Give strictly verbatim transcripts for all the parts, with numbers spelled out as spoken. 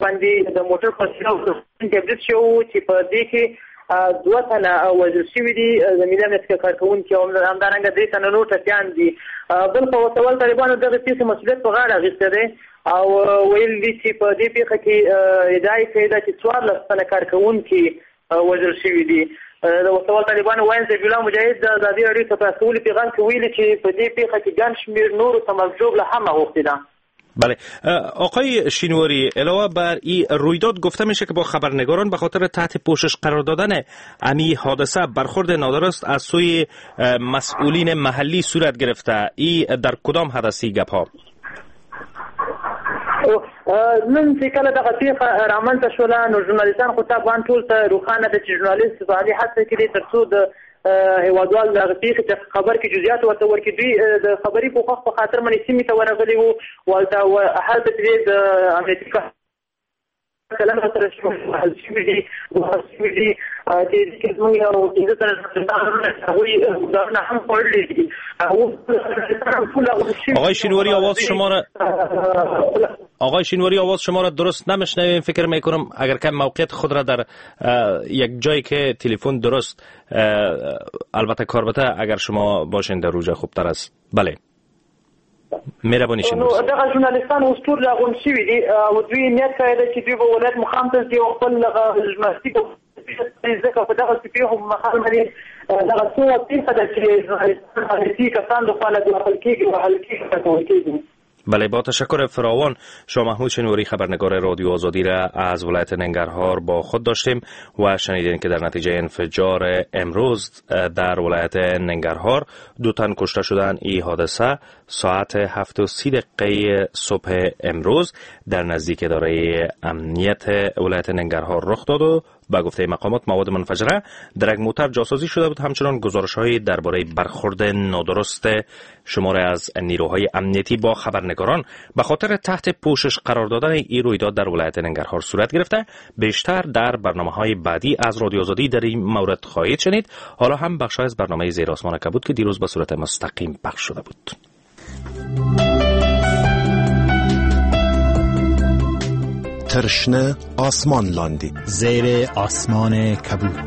باندې د موټر په سیاو کې شو چې په دې کې دوه تنه وژل شوي دي د ملي امنیت کارکوونکي او همدارنګه درې تنه نور ټپیان دي. بل په وسول طالبانو دغه پیښې مسؤلیت په غاړه اخیستی دی او ویل دي چې په دې پیښه کې ادعا یې کړې ده چې څوارلس تنه کارکوونکي وژل شوي دي. د وسول طالبانو وایي ذبیح الله مجاهد د ازادي راډیو ته په استولي پیغام کې ویلي چې په دې پیښه کې ګڼ شمېر نورو ته مزجوب له هم غوښتې ده. بله آقای شینواری، علاوه بر این رویداد گفته میشه که با خبرنگاران به خاطر تحت پوشش قرار دادن امی حادثه برخورد نادرست از سوی مسئولین محلی صورت گرفته. این در کدام حدثی گپ ها؟ نن چې کله دغه پیښه رامنځته شوله نو ژورنالیستان خو طبعا ټول ته روښانه ده چې ژورنالیست په عالي هڅه کړي تر څو د هیوادوال دغه پیښې چې خبر کې جزئیات ورته ورکړي. دوی د خبري پوښښ په خاطر باندې سیمې ته ورغلي وو ولته هلته چې د امنیتي کلن سره شوي دي شوي دي چې زموږ یو پنځه تنه هغوی ګزارونه هم خوړلي دي. آقای شینواری آواز شما را آقای شینواری آواز شما را درست نمیشنویم. فکر میکنم اگر که موقعیت خود را در یک جایی که تلفن درست البته کاربته اگر شما باشین در روجه خوبتر است. بله مهرباني شئ. نو دغه ژورنالیستان اوس ټول راغونډ شوي دي او دوی نیت کړی دی چې دوی به ولایت مقام ته ځي او خپل ژورنالیستیک ځکه په دغه پیښو مخال باندې دغه څو پیښه ده چې ژورنالیستي کسان د خوا نه وهل کېږي وهل کېږي. بله، با تشکر فراوان. شاه محمود شینواری خبرنگار رادیو آزادی را از ولایت ننگرهار با خود داشتیم و شنیدین که در نتیجه انفجار امروز در ولایت ننگرهار دو تن کشته شدن. این حادثه ساعت هفت و سی دقیقه صبح امروز در نزدیک اداره امنیت ولایت ننگرهار رخ داد و با گفته مقامات مواد منفجره در یک موتر جاسازی شده بود. همچنان گزارش‌های درباره برخورد نادرست شماری از نیروهای امنیتی با خبرنگاران به خاطر تحت پوشش قرار دادن این رویداد در ولایت ننگرهار صورت گرفته. بیشتر در برنامه‌های بعدی از رادیو آزادی در این مورد خواهید شنید. حالا هم بخشی از برنامه زیر آسمان کبود که دیروز به صورت مستقیم پخش شده بود. ترشنه آسمان لاندی زیر آسمان کبود.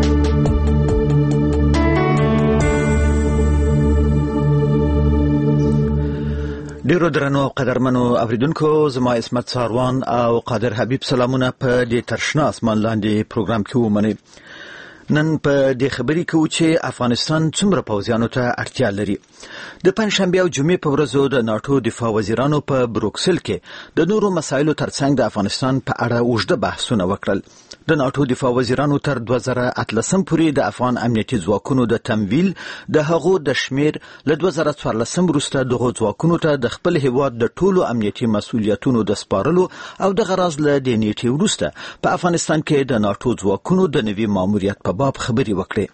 ډیرو درنو او قدرمنو اوریدونکو، زما اسمت ساروان او قادر حبیب سلامونه په دې ترشنه آسمان لاندې پروګرام کې ومنئ. نن په دې خبرې کوو چې افغانستان څومره پوځیانو ته اړتیا لري. د پنځشنبې او جمعې په ورځو د ناټو دفاع وزیرانو په بروکسل کې د نورو مسایلو ترڅنګ د افغانستان په اړه اوږده بحثونه وکړل. د ناټو دفاع وزیرانو تر دوه زره اتلسم پورې د افغان امنیتي ځواکونو د تمویل د هغو د شمیر له دوه زره څوارلسم وروسته دغو ځواکونو ته د خپل هیواد د ټولو امنیتي مسؤلیتونو د سپارلو او د غرض له دې نیټې وروسته په افغانستان کې د ناټو ځواکونو د نوي ماموریت په باب خبرې وکړې.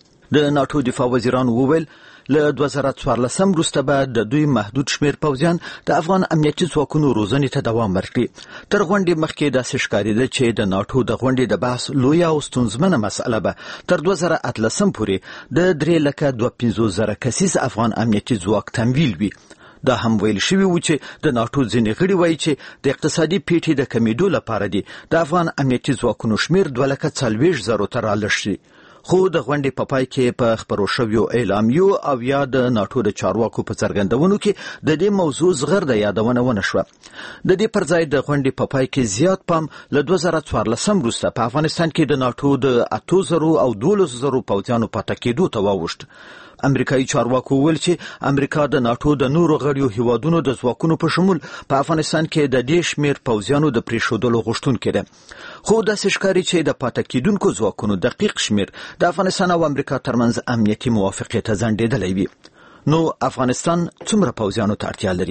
د ناټو دفاع وزیرانو وویل له دوه زره څوارلسم وروسته به د دوی محدود شمیر پوځیان د افغان امنیتي ځواکونو روزنې ته دوام ورکړي. تر غونډې مخکې داسې ښکارېده چې د ناټو د غونډې د بحث لویه او ستونزمنه مسئله به تر دوه زره اتلسم پورې د درې لکه دوه پنځوس زره کسیز افغان امنیتي ځواک تمویل وي. دا هم ویل شوي و چې د ناټو ځینې غړي وایي چې د اقتصادي پیټې د کمیدو لپاره دي د افغان امنیتي ځواکونو شمیر دوه لکه څلوېښت زرو ته رالږ شي. خو د غونډې په پای کې په خبرو شویو اعلامیو او یا د ناټو د چارواکو په څرګندونو کې د دې موضوع زغرده یادونه ونه شوه. د دې پر ځای د غونډې په پای کې زیات پام له دوه زره څوارلسم وروسته په افغانستان کې د ناټو د اتو زرو او دولس زرو پوځیانو پاتې کېدو ته واوښت. امریکایي چارواکو وویل چې امریکا د ناټو د نورو غړیو هیوادونو د ځواکونو په شمول په افغانستان کې د دې شمیر پوځیانو د پریښودلو غوښتونکې ده. خو داسې ښکاري چې د پاتې کېدونکو ځواکونو دقیق شمیر د افغانستان او امریکا ترمنځ امنیتي موافقې ته ځنډېدلی وي. نو افغانستان څومره پوځیانو ته اړتیا لري؟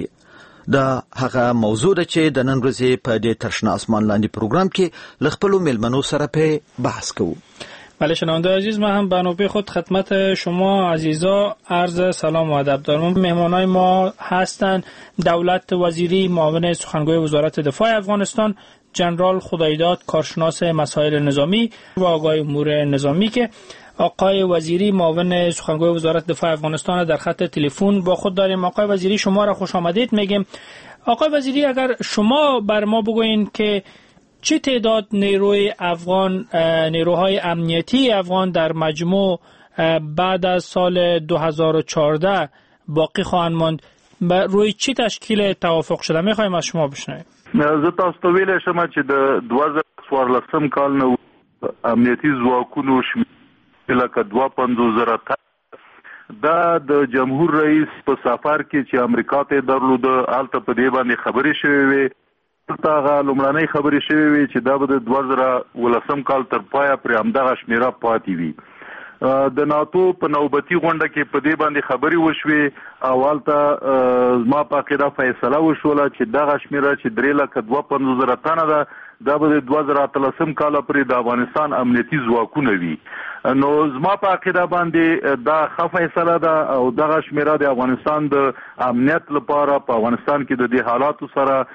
دا هغه موضوع ده چې د نن ورځې په دې ترشنه آسمان لاندې پروګرام کې له خپلو میلمنو سره په بحث کوو. بله شنونده عزیز، من هم بنابه خود خدمت شما عزیزا عرض سلام و ادب دارم. مهمانای ما هستند دولت وزیری معاون سخنگوی وزارت دفاع افغانستان جنرال خدایداد، کارشناس مسائل نظامی و آگاه امور نظامی، که آقای وزیری معاون سخنگوی وزارت دفاع افغانستان در خط تلفن با خود داریم. آقای وزیری شما را خوش آمدید میگیم. آقای وزیری، اگر شما بر ما بگوین که چه تعداد نیروی افغان، نیروهای امنیتی افغان در مجموع بعد از سال دو هزار و چهارده باقی خواهند ماند؟ روی چی تشکیل توافق شده؟ میخوایم از شما بشنویم. زه تاسو ته ویلی شم چې د دوه زره څوارلسم کال نه امنیتي ځواکونو شمېر لکه دوه پنځوس زره دا د جمهور رئیس په سفر کې چې امریکا ته درلوده هلته په دې باندې خبرې شوې وې. هلته هغه لومړنۍ خبرې شوې وې چې دا به د دوه زره اوولسم کال تر پایه پرې همدغه شمېره پاتې وي. د ناتو په نوبتي غونډه کې په دې باندې خبرې وشوې او هلته زما په عقیده فیصله وشوله چې دغه شمېره چې درې لکه دوه پنځوس زره تنه ده دا به د دوه زره اتلسم کاله پورې د افغانستان امنیتي ځواکونه وي. نو زما په عقیده باندې دا ښه فیصله ده او دغه شمېره د افغانستان د امنیت لپاره په افغانستان کې د دې حالاتو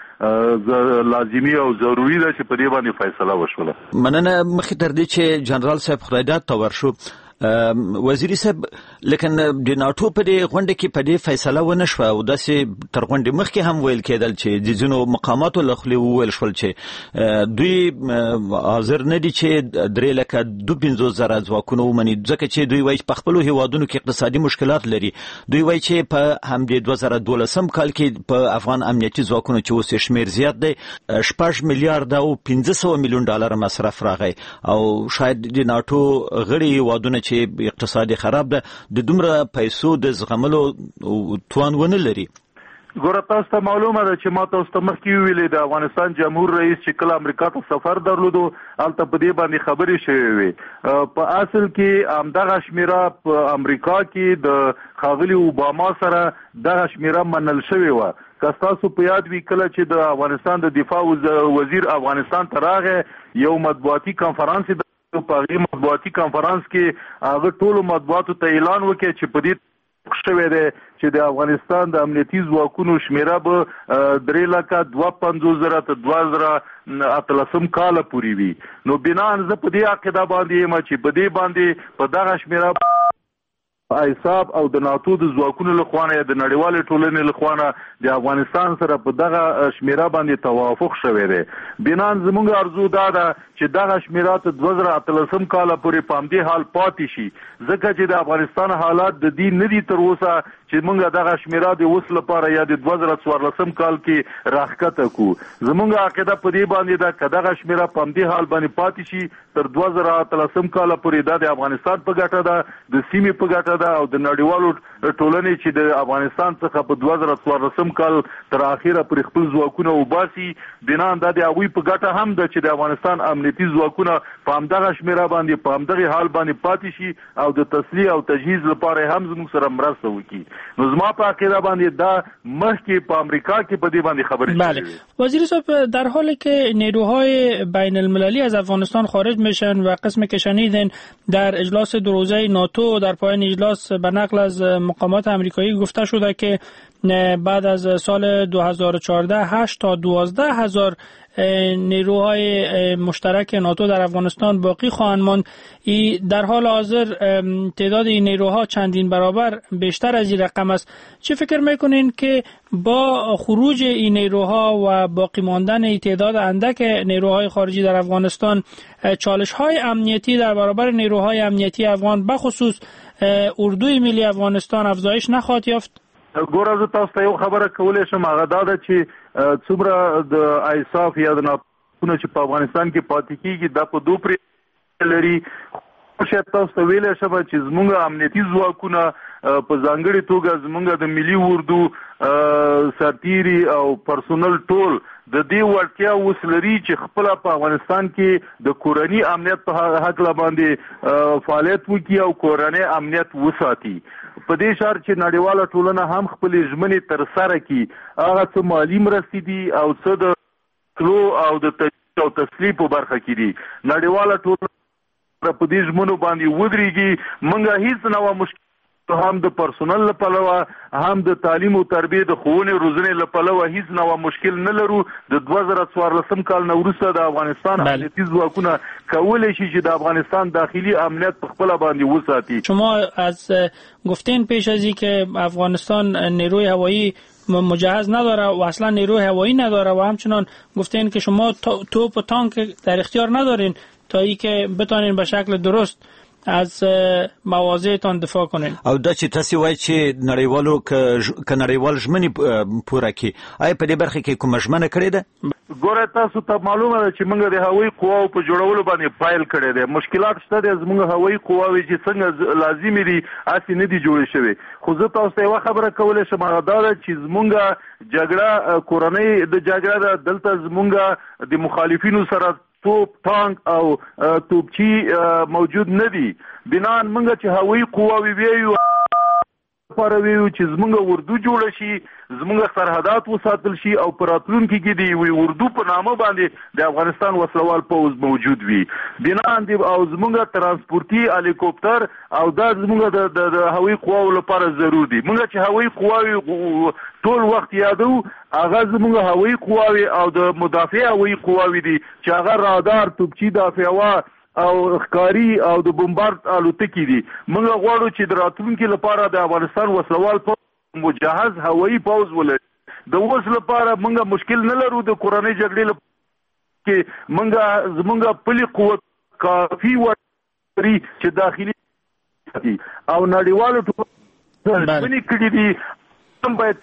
سره لازمي او ضروري ده چې په دې باندې فیصله وشوله. مننه. مخکې تر دې چې جنرال صاحب خدایداد ته ورشو، وزیری صاحب لیکن د ناتو په دې غونډه کې په دې فیصله ونه شوه او داسې تر غونډې مخکې هم ویل کېدل چې د ځینو مقاماتو له خولې وویل شول چې دوی حاضر نه دي چې درې لکه دوه پنځوس زره ځواکونه ومني، ځکه چې دوی وایي په خپلو هیوادونو کې اقتصادي مشکلات لري. دوی وایي چې په همدې دوه زره دولسم کال کې په افغان امنیتي ځواکونو چې اوس یې شمېر زیات دی شپږ میلیارډه او پنځه سوه میلیون ډالر مصرف راغی او شاید د ناتو غړي هیوادونه چې اقتصادي خراب ده د دومره پیسو د زغملو توان ونه لري. ګوره تاسو ته معلومه ده چې ما تاسو ته مخکې ویلې د افغانستان جمهور رئیس چې کله امریکا ته سفر درلودو هلته په دې باندې خبرې شوې وې. په اصل کې همدغه شمېره په امریکا کې د ښاغلي اوباما سره دغه شمېره منل شوې وه. که ستاسو په یاد وي کله چې د افغانستان د دفاع وزیر افغانستان ته راغی یو مطبوعاتي کنفرانس په هغې مطبوعاتي کنفرانس کې هغه ټولو مطبوعاتو ته اعلان وکړي چې په دې شوی دی چې د افغانستان د امنیتي ځواکونو شمېره به درې لکه دوه پنځوس زره تر دوه زره اتلسم کاله پورې وي. نو بناً زه په دې عقیده باندې یم چې په دې باندې په دغه شمېره ایساب او د ناتو د ځواکونو له خوا نه د نړیوالې ټولنې له خوا نه د افغانستان سره په دغه شمېره باندې توافق شوی دی. بناً زموږ ارزو دا ده چې دغه شمېره تر دوه زره اتلسم کاله پورې په همدې حال پاتې شي، ځکه چې د افغانستان حالات د دې نه دي تر اوسه چې موږ دغه شمېره د اوس لپاره یا د دوه زره څوارلسم کال کې راښکته کړو. زموږ عقیده په دې باندې ده که دغه شمېره په همدې حال باندې پاتې شي تر دوه زره اتلسم کاله پورې دا د افغانستان په ګټه ده، د سیمې په ګټه ده او د نړیوالو ټولنې چې د افغانستان څخه په دوه زره څوارلسم کال تر اخره پورې خپل ځواکونه وباسي. بناً دا د هغوی په ګټه هم ده چې د افغانستان امنیتي ځواکونه په همدغه شمېره باندې په همدغه حال باندې پاتې شي او د تسلیح او تجهیز لپاره هم زموږ سره مرسته وکړي. نو زما په عقیده باندې دا مخکې په امریکا کې په دې باندې خبرې شوې. بله وزیر صاحب، در حالی که نیروهای بین المللی از افغانستان خارج میشن و قسم که شنیدین در اجلاس دو روزه ناتو در پایان اجلاس به نقل از مقامات امریکایی گفته شده که بعد از سال دو هزار و چهارده هشت تا دوازده هزار نیروهای مشترک ناتو در افغانستان باقی خواهند ماند. در حال حاضر تعداد این نیروها چندین برابر بیشتر از این رقم است. چه فکر میکنین که با خروج این نیروها و باقی ماندن این تعداد اندک نیروهای خارجی در افغانستان چالش های امنیتی در برابر نیروهای امنیتی افغان بخصوص اردوی ملی افغانستان افزایش نخواهد یافت؟ ګوره زه تاسو ته یو خبره کولی شم، هغه دا ده چې څومره د ایساف یا د ناتونه چې په افغانستان کې پاتې کېږي دا په دوه پرې لري. شاید تاسو ته ویلی شم چې زموږ امنیتي ځواکونه په ځانګړې توګه زموږ د ملي اردو سرتیري او پرسونل ټول د دې وړتیا اوس لري چې خپله په افغانستان کې د کورني امنیت په هکله باندې فعالیت وکړي او کورنی امنیت وساتي. په دې شهر چې نړیواله ټولنه هم خپلې ژمنې ترسره کړي، هغه څه مالي مرستې دي او څه د تلو او د تجهیز او تسلیح په برخه کې دي. نړیواله ټولنه په دې ژمنو باندې ودرېږي. موږ هیڅ نه مشکل هم د پرسونل له پلوه هم د تعلیم او تربیې د ښوونې روزنې له پلوه هیڅ نوع مشکل نه لرو. د دوه زره څوارلسم کال نه وروسته د افغانستان امنیتي ځواکونه کولی شي چې د افغانستان داخلي امنیت په خپله باندې وساتي. شما از گفتین پیش از این که افغانستان نیروی هوایی مجهز نداره و اصلا نیروی هوایی نداره و همچنان گفتین که شما توپ و تانک در اختیار ندارین تا ای که بتونین به شکل درست از مواضعتان دفاع کنین. او دا چې تاسو وایي چې نړیوالو ک نړیوال ژمنې پوره کړي، آیا په دې برخه کې کومه ژمنه کړې ده؟ ګوره تاسو ته معلومه ده چې موږ د هوایي قواو په جوړولو باندې فایل کړی دی. مشکلات شته دي، زموږ هوایي قواوې چې څنګه لازمي دي هسې نه دي جوړې شوې. خو زه تاسو ته یوه خبره کولی شم، هغه دا ده چې زموږ جګړه کورنۍ د جګړه ده، دلته زموږ د مخالفینو سره توپ تانک او توپچی موجود نه دي. بنان موږ چې هوایي قواوې ویو لپاره ویو چې زموږ اردو جوړه شي، زموږ سرحدات وساتل شي او په راتلونکي کې د یوې اردو په نامه باندې د افغانستان وسلوال پوځ موجود وي. بنان دی او زموږ ترانسپورتي هلیکوپټر او دا زموږ د هوایي قواو لپاره ضروري دي. موږ چې هوایي قواوې ټول وخت یادو، هغه زموږ هوایي قواوې او د مدافع هوایي قواوې دي چې هغه رادار، توپچي دافعه او ښکاري او د بمبارد الوتکې دي. موږ غواړو چې د راتلونکي لپاره د افغانستان وسلوال پوځ مجهز هوایي پوځ ولري. د اوس لپاره موږ مشکل نه لرو، د کورنۍ جګړې لپاره کې موږ زموږ پلي قوت کافي وري چې داخلي او نړیوالو ټولنې کړي دي. هم باید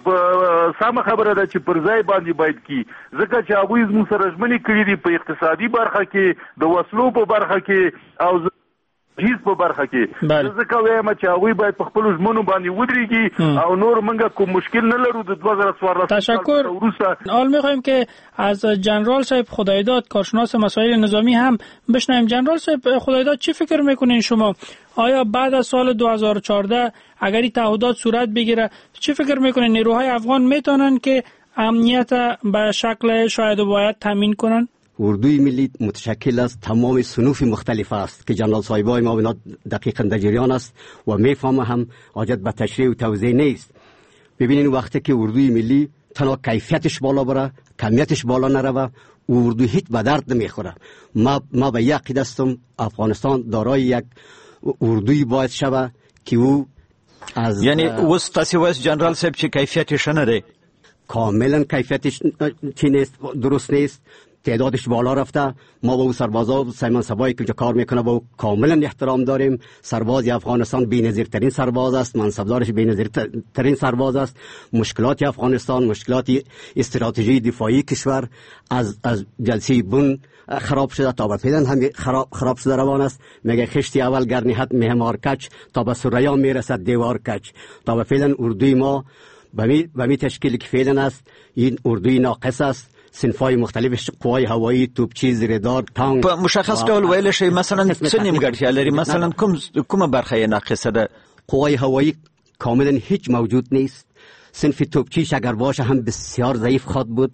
سمه خبره ده چې پر ځای باندې باید کی، ځکه چې هغوی زموږ سره ژمنې کړي دي په اقتصادي برخه کې، د وسلو په برخه کې او هیڅ په برخه کې. ځکه وایم چې هغوی باید په خپلو ژمنو باندې ودرېږي او نور موږ کوم مشکل نه لرو. د دوه هزار څوارلس تشکر. حال میخوایم که از جنرال صاحب خدایداد کارشناس مسائل نظامی هم بشنویم. جنرال صاحب خدایداد چی فکر میکنین شما؟ آیا بعد از سال دو هزار و چهارده اگر این تعهدات صورت بگیره چی فکر میکنین نیروهای افغان میتونن که امنیت به شکل شاید و باید تامین کنن؟ اردوی ملی متشکل از تمام صنوف مختلف است که جنرال صاحبای ما اینا دقیقاً در جریان است و میفهمه هم حاجت به تشریح و توضیح نیست. ببینین وقتی که اردوی ملی تنها کیفیتش بالا بره، کمیتش بالا نروه، اردو هیچ به درد نمیخوره. ما ما به یک عقیده هستم افغانستان دارای یک اردوی باید شوه که او از یعنی اوس تاسو وایس جنرال صاحب چې کیفیتش نه دی، کاملا کیفیتش چی نیست، درست نیست، تعدادش بالا رفته. ما با او سربازا سیمان سبایی که کار میکنه با او کاملا احترام داریم. سرباز افغانستان بی‌نظیرترین سرباز است، منصبدارش بی‌نظیرترین سرباز است. مشکلات افغانستان، مشکلات استراتژی دفاعی کشور از از جلسه بن خراب شده تا به فعلا هم خراب خراب شده روان است. میگه خشتی اول گرنیحت مهمار کچ تا به سریا میرسد دیوار کچ. تا به فعلا اردوی ما به می تشکیل که فعلا است این اردوی ناقص است. صنفای مختلف قوای هوایی، توپچی، زیردار، تانک په مشخص ډول ویل شي مثلا څه نیمګړتیا لري؟ مثلا کوم کومه برخه یې ناقصه ده؟ قوای هوایی کاملا هیچ موجود نیست. صنف توپچیش اگر باشه هم بسیار ضعیف خواهد بود.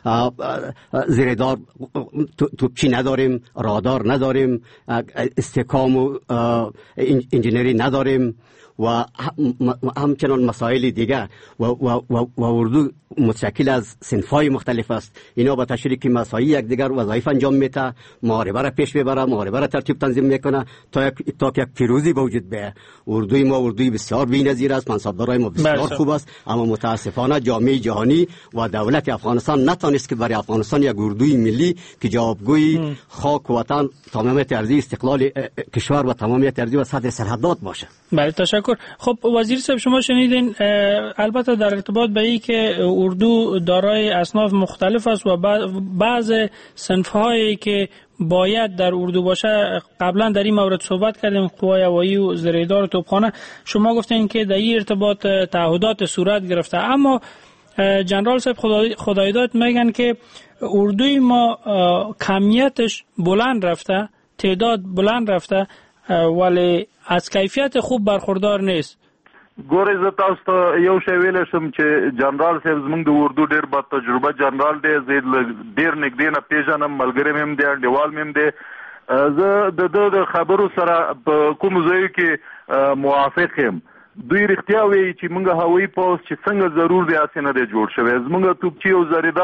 زیردار توپچی نداریم، رادار نداریم، استحکام و انجینری نداریم و همچنان مسائل دیگه و, و, و, و اردو متشکل از صنفای مختلف است. اینا با تشریک مسایی یک دیگر وظایف انجام میده، محاربه را پیش میبره، محاربه را ترتیب تنظیم میکنه تا یک تا یک پیروزی به وجود بیاید. اردوی ما اردوی بسیار بی‌نظیر است، منصبدارای ما بسیار خوب است، اما متاسفانه جامعه جهانی و دولت افغانستان نتونست که برای افغانستان یک اردوی ملی که جوابگوی خاک و وطن، تمامیت ارضی، استقلال کشور و تمامیت ارضی و صدر سرحدات باشه. بله تشکر. خب وزیر صاحب شما شنیدین، البته در ارتباط به این که اردو دارای اصناف مختلف است و بعض صنف‌هایی که باید در اردو باشه قبلا در این مورد صحبت کردیم، قوای هوایی و زیردار و توپخانه. شما گفتین که در این ارتباط تعهدات صورت گرفته، اما جنرال صاحب خدایداد میگن که اردوی ما کمیتش بلند رفته، تعداد بلند رفته ولی از کیفیت خوب برخوردار نیست. ګورې زه تاسو ته یو شی ویلی شم چې جنرال صاحب زموږ د اردو ډېر با تجربه جنرال دی، زه ډېر نږدې نه پیژنم، ملګری مې هم دی، انډیوال مې هم دی. زه د ده د خبرو سره په کومو ځایو کې موافق یم. دوی رښتیا وایي چې موږ هوایي پوځ چې څنګه ضرور دی هسې نه دی جوړ شوی. زموږ توپچي او زریدار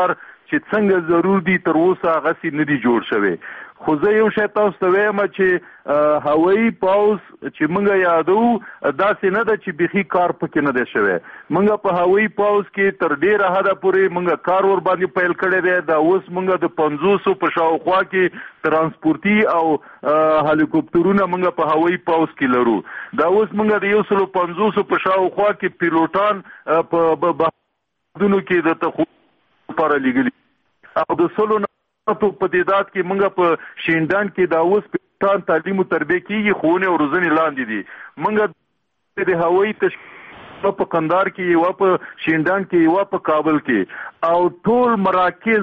چې څنګه ضرور دي تر اوسه هغه سي نه دي جوړ شوی. خو زه یو شی تاسو ته وایم چې هوایي پوځ چې موږ یادو داسې نه ده چې بيخي کار پکې نه دی شوی. موږ په هوایي پوځ کې تر ډیره حده پورې موږ کار ور باندې پیل کړی دی. دا اوس موږ د پنځوسو په شاوخوا کې ترانسپورتي او هلیکوپټرونه موږ په هوایي پوځ کې لرو. دا اوس موږ د یو سلو پنځوسو په شاوخوا کې پیلوټان په بهادونو کې د تخو لپاره لګلي او د سلو په پدیدات کې موږ په شیندان کې دا اوس په تعلیم او تربیه کې خونه او روزنې لاندې دي. موږ د هوایي تشکیل په قندار کې او په شیندان کې او په کابل کې او ټول مراکز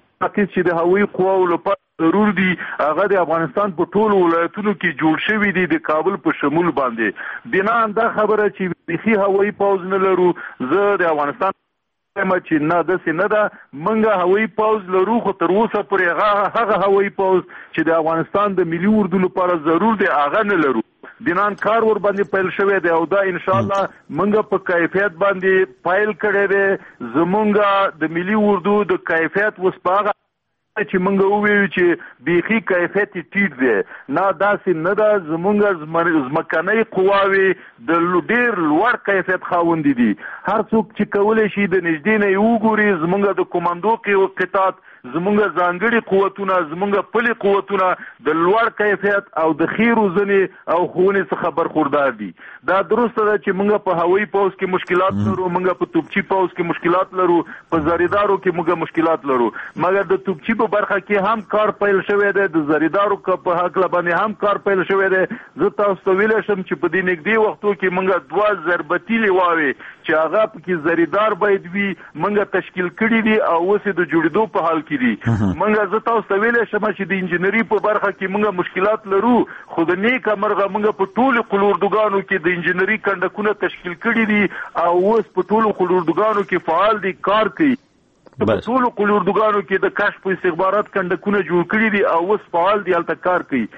چې د هوایي قواو لپاره ضرور دي هغه د افغانستان په ټولو ولایتونو کې جوړ شوي دي د کابل په شمول باندې. بنا دا خبره چې بيخي هوایي پوځ نه لرو زه د افغانستان چې نه داسې نه ده. موږ هوایي پوځ لرو خو تر اوسه پورې هغه هغه هوایي پوځ چې د افغانستان د ملي اردو لپاره ضرور دی هغه نه لرو. دینان کار ور باندې پیل شوی دی او دا ان شاء الله موږ په کیفیت باندې پیل کړی دی. زمونږ د ملي اردو د کیفیت وسپاغه چې موږ وویو چې بيخي کیفیت ټیټ دی نه داسې نه ده. زمونږ ځمکنۍ قواوې د ډېر لوړ کیفیت خاوند دي. هر څوک چې کولی شي د نږدې نه وګوري زمونږ د کمانډو کې قطاعت زمونږ ځانګړي قوتونه زمونږ پلي قوتونه د لوړ کیفیت او د ښې روزنې او ښوونې څخه برخوردار دي. دا درسته ده چې موږ په هوایي پوځ کې مشکلات لرو، موږ په توپچي پوځ کې مشکلات لرو، په زریدارو کې موږ مشکلات لرو، مګر د توپچي په برخه کې هم کار پیل شوی دی، د زریدارو په حق باندې هم کار پیل شوی دی. زه تاسو ته ویلی شم چې په دې نږدې وختو کې موږ دوه ضربتي لواوې چې هغه پکې زریدار باید وي موږ تشکیل کړي دي او اوس د جوړېدو په حال کې دي. موږ زه تاسو ته ویلی شم چې د انجنیري په برخه کې موږ مشکلات لرو، خو د نیکه مرغه موږ په ټولو قلوردوګانو کې د انجنیري کندکونه تشکیل کړي دي او اوس په ټولو قلوردوګانو کې فعال دي، کار کوي. په ټولو قلوردوګانو کې د کشف استخبارات کندکونه جوړ کړي دي او اوس فعال دي، هلته کار کوي.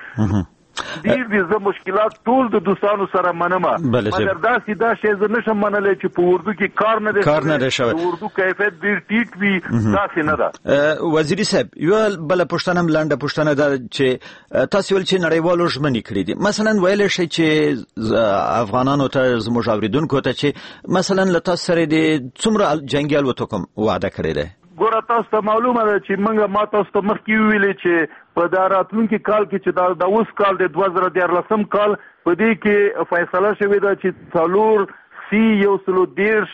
ډیر دي زه مشکلات ټول د دوستانو سره منمه، مګر داسې دا شی زه نشم منلی چې په اردو کې کار نه دی کار نه دی شوی، د اردو کیفیت ډیر ټیټ وي، داسې نه ده. وزیري صاحب یوه بله پوښتنه هم لنډه پوښتنه ده چې تاسو ویل چې نړیوالو ژمنې کړي دي، مثلا ویلی شئ چې افغانانو ته زموږ اورېدونکو ته چې مثلا له تاسو سره د څومره جنګي الوتکو وعده کړې ده؟ ګوره تاسو ته معلومه ده چې موږ ما تاسو ته مخکې وویلې چې په دا راتلونکي کال کې چې دا اوس کال د دوه زره دیارلسم کال په دې کې فیصله شوې ده چې څلور سی یو سلو دېرش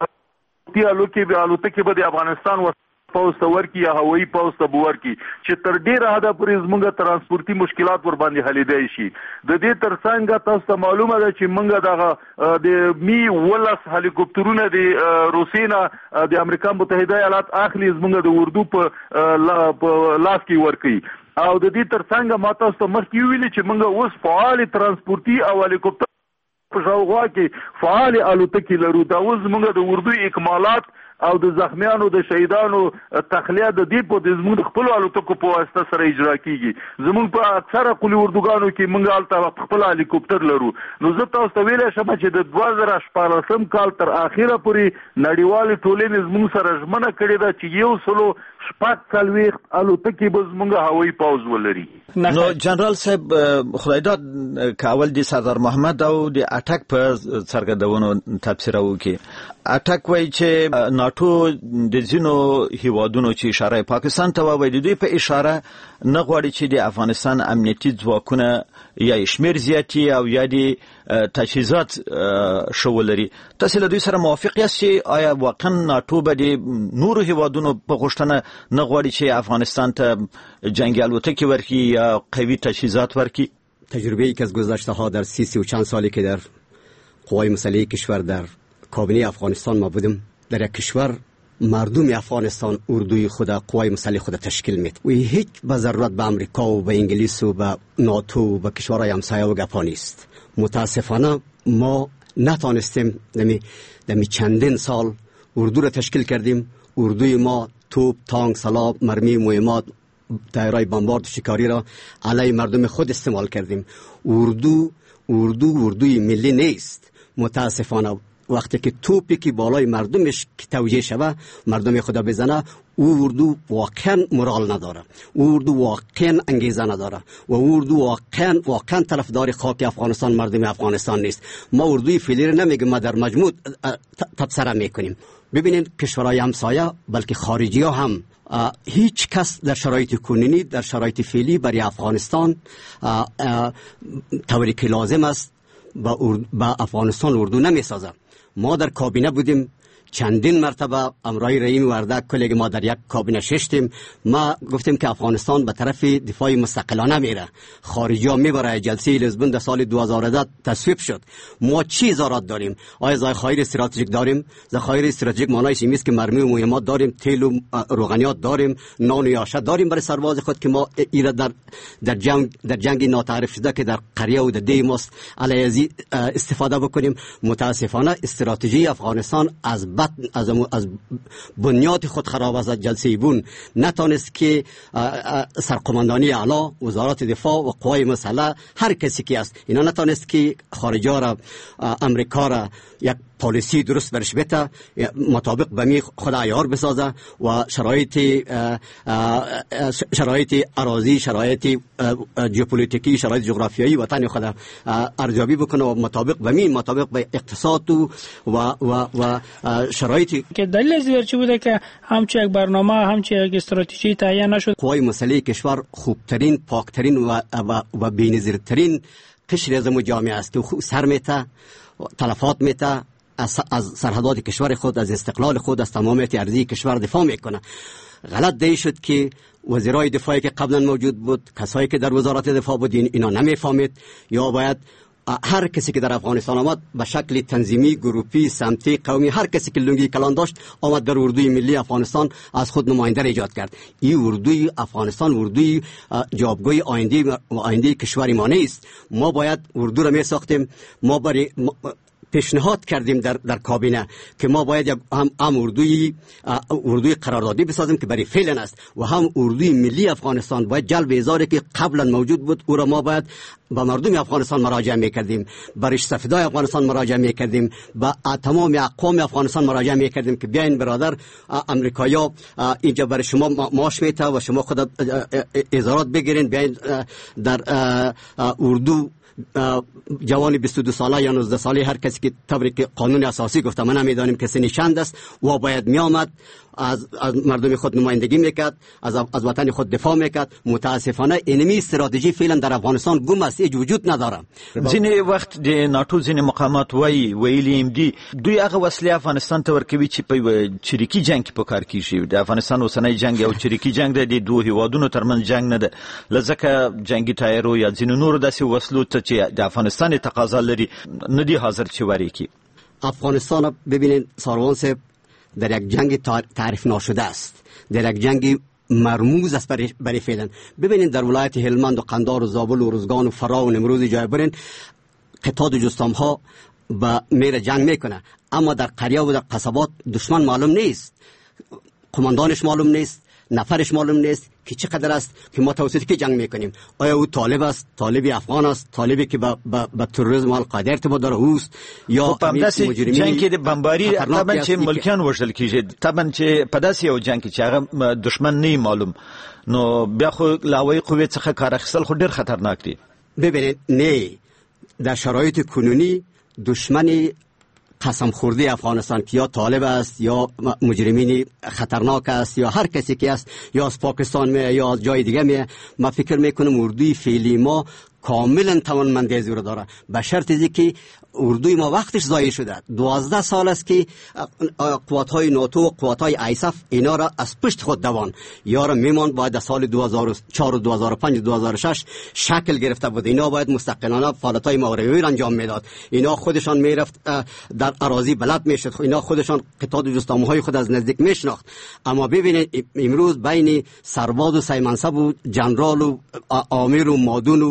الوتکې به د افغانستان پوځ ته ورکړي یا هوایي پوځ ته به ورکړي چې تر ډېره حده پورې زموږ ترانسپورتي مشکلات ور باندې حلیدی شي. د دې تر څنګ تاسو ته معلومه ده چې موږ دغه د می ولس هلیکوپټرونه د روسیې نه د امریکا متحده ایالات اخلي زموږ د اردو په لاس کې ورکړي او د دې تر څنګ ما تاسو ته مخکې ویلي چې موږ اوس فعال ترانسپورتي او هلیکوپټر په شاوخوا کې فعال الوتکې لرو. دا اوس زموږ د اردو اکمالات او د زخمیانو د شهیدانو تخلیه د دې په د زموږ خپل الوتکو په واسطه سره اجرا کیږي. زموږ په اکثره قلي اردوګانو کې موږ هلته خپل هلیکوپټر لرو. نو زه تاسو ته ویلی شم چې د دوه زره شپاړسم کال تر اخره پورې نړیوالې ټولنې زموږ سره ژمنه کړې ده چې یو سلو شپږ څلوېښت الوتکې به زموږ هوایي پوځ ولري. نو جنرال صاحب خدای داد که اول د سردار محمد او د اټک په څرګندونو تبصره وکړي. اټک وایي چې ناټو د ځینو هیوادونو چې اشاره پاکستان ته وایي د دوی په اشاره نه غواړي چې د افغانستان امنیتي ځواکونه یا شمیر زیاتی او یا د تجهیزات ښه ولري. تاسو له دوی سره موافق یاست چې آیا واقعا ناټو به د نورو هیوادونو په غوښتنه نه غواړي چې افغانستان ته جنگی الوتکې ورکړي یا قوی تجهیزات ورکړي؟ تجربه‌ای که از گذشته ها در سی سی و چند سالی که در قوای مسلحه کشور در کابینه افغانستان ما بودم، در یک کشور مردم افغانستان اردوی خود قوای مسلح خود تشکیل می‌داد و هیچ به ضرورت به امریکا و به انگلیس و به ناتو و به کشورهای همسایه و گپا نیست. متاسفانه ما نتانستیم دمی دمی چندین سال اردو را تشکیل کردیم. اردوی ما توپ، تانک، سلاح، مرمی، مهمات، تیرای بمبارد و شکاری را علیه مردم خود استعمال کردیم. اردو اردو اردوی ملی نیست. متاسفانه وقتی که توپی که بالای مردمش توجیه شوه مردم خدا بزنه، او اردو واقعا مورال نداره، او اردو واقعا انگیزه نداره و او اردو واقعا واقعا طرفدار خاک افغانستان مردم افغانستان نیست. ما اردوی فعلی رو نمیگیم، ما در مجموع تبصره میکنیم. ببینید کشورهای همسایه بلکه خارجی ها هم هیچ کس در شرایط کنونی در شرایط فعلی برای افغانستان طوری که لازم است با افغانستان اردو نمیسازه. ما در کابینه بودیم، چندین مرتبه امرای رحیم وردک کلیگ ما در یک کابینه ششتیم. ما گفتیم که افغانستان به طرف دفاع مستقلانه میره، خارجی ها میبره. جلسه لزبون در سال دو هزار و ده تصویب شد. ما چی ذرات داریم؟ آیا ذخایر استراتژیک داریم؟ ذخایر استراتژیک معنیش این است که مرمی و مهمات داریم، تیل و روغنیات داریم، نان و آش داریم برای سرباز خود که ما ایرا در در جنگ در جنگ ناتعریف شده که در قریه و در دی ماست علیه استفاده بکنیم. متاسفانه استراتژی افغانستان از از از بنیاد خود خراب است. جلسه بون نتونست که سرقماندانی اعلی، وزارت دفاع و قوای مسلح، هر کسی که است اینا نتونست که خارجا را امریکا را یک پالیسی درست برش بته مطابق به می خود عیار بسازه و شرایط شرایط اراضی، شرایط ژئوپلیتیکی، شرایط جغرافیایی وطن خود ارزیابی بکنه و مطابق به می مطابق به اقتصاد و و و شرایطی که دلیل از چی بوده که همچه یک برنامه همچه یک استراتژی تهیه نشد. قوای مسلح کشور خوبترین، پاکترین و و, و بی‌نظیرترین قشر از جامعه است که سر میته، تلفات میته، از, از سرحدات کشور خود، از استقلال خود، از تمامیت ارضی کشور دفاع میکنه. غلط دی شد که وزیرای دفاعی که قبلا موجود بود، کسایی که در وزارت دفاع بود اینا نمیفهمید، یا باید هر کسی که در افغانستان آمد به شکل تنظیمی، گروپی، سمتی، قومی، هر کسی که لنگی کلان داشت آمد در اردوی ملی افغانستان از خود نماینده را ایجاد کرد. این اردوی افغانستان اردوی جوابگوی آینده آینده کشور ما نیست. ما باید اردو را می ساختیم. ما برای پیشنهاد کردیم در در کابینه که ما باید هم هم اردوی اردوی قراردادی بسازیم که برای فعلا است و هم اردوی ملی افغانستان باید جلب ازاری که قبلا موجود بود او را ما باید با مردم افغانستان مراجعه میکردیم، برای سفیدای افغانستان مراجعه میکردیم، با تمام اقوام افغانستان مراجعه میکردیم که بیاین برادر امریکایی‌ها اینجا برای شما معاش میته و شما خود ازارات بگیرین، بیاین در اردو جوان بیست و دو ساله یا نوزده ساله هر کسی که طوری که قانون اساسی گفته ما نمیدانیم کسی نشند است و باید می آمد از, از مردم خود نمایندگی میکرد، از از وطن خود دفاع میکرد. متاسفانه اینمی استراتژی فعلا در افغانستان گم است، هیچ وجود نداره. ځینې وخت د ناتو ځینې مقامات وایي ویلي ام دي دوی هغه وسلې افغانستان ته ورکوي چې په چریکي جنگ کې په کار کیږي. د افغانستان اوسنی جنگ او چریکي جنگ د دوه هیوادونو ترمنځ جنگ نه ده، لکه جنگي تایرو یا ځینې نور داسې وسلو ته چې د افغانستان تقاضا لري نه دي حاضر چې وریکي. افغانستان ببینید ساروان صاحب در یک جنگ تعریف ناشده است، در یک جنگ مرموز است برای, برای فعلا. ببینید در ولایت هلمند و قندار و زابل و روزگان و فرا و نمروز جای برین قطاد و جستام ها با میره جنگ میکنه، اما در قریه و در قصبات دشمن معلوم نیست، قماندانش معلوم نیست، نفرش معلوم نیست که چقدر است که ما توسط که جنگ میکنیم. آیا او طالب است، طالبی افغان است، طالبی که با با, با تروریسم و القاعده ارتباط داره اوست، یا مجرمین جنگ کې د بمباری طبعا چې ملکیان وژل کیږي، طبعا چې په داسې یو جنگ کې چې هغه دشمن نه معلوم، نو بیا خو لاوی قوت څخه کار اخیستل خو ډیر خطرناک دی. ببینید نه در شرایط کنونی دشمن قسم خورده افغانستان که یا طالب است یا مجرمین خطرناک است یا هر کسی که است یا از پاکستان می یا از جای دیگه می، ما فکر میکنم اردوی فعلی ما کاملا توانمندی از او داره، به شرط ای که اردوی ما وقتش ضایع شده. دوازده سال است که قوات‌های ناتو و قوات‌های آیساف اینا را از پشت خود دوان یا را میمان باید در سال دو هزار و چهار و دو هزار و پنج و دو هزار و شش شکل گرفته بود. اینا باید مستقلانه فعالیت‌های ماورایی را انجام میداد، اینا خودشان میرفت در اراضی بلد میشد، اینا خودشان قطعات جستام‌های خود از نزدیک میشناخت. اما ببینید امروز بین سرباز و سیمنصب و جنرال و آمیر و مادون و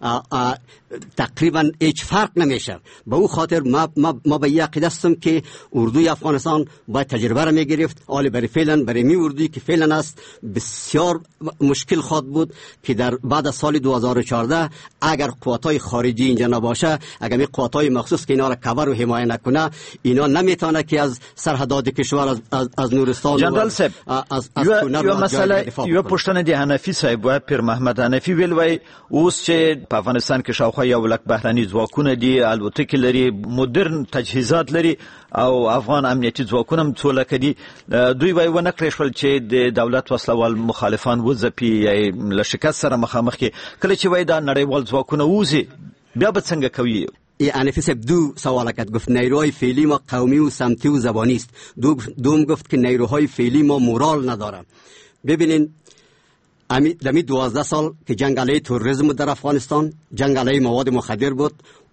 تقریبا هیچ فرق نمیشه. به او خاطر ما ما, ما به عقیده هستم که اردوی افغانستان باید تجربه را میگرفت. حالا برای فعلا برای می اردویی که فعلا است بسیار مشکل خواهد بود که در بعد از سال دو هزار و چهارده اگر قواتای خارجی اینجا نباشه، اگر می قواتای مخصوص که اینا را کور و حمایت نکنه، اینا نمیتونه که از سرحدات کشور از از, از نورستان جنرال صاحب از از یو مسئله یو پښتنه دی حنفي صاحب و پیر محمد حنفي ویل وای اوس چې په افغانستان کې شاوخوا یو لک بهرني ځواکونه دي، الوتکې لري، مدرن تجهیزات لري او افغان امنیتي ځواکونه هم څو لکه دي. دوی وای ونه کړی شول چې د دولت وسلوال مخالفان وځپي یا له شکست سره مخامخ کې. کله چې وای دا نړیوال ځواکونه وځي بیا به څنګه کوي؟ یعنی فیس دو سوال کرد، گفت نیروهای فعلی ما قومی و سمتی و زبانی است. دو دوم گفت که نیروهای فعلی ما مورال نداره. ببینین امی دمی دوازده سال که جنگ علیه تروریسم در افغانستان، جنگ علیه مواد مخدر بود،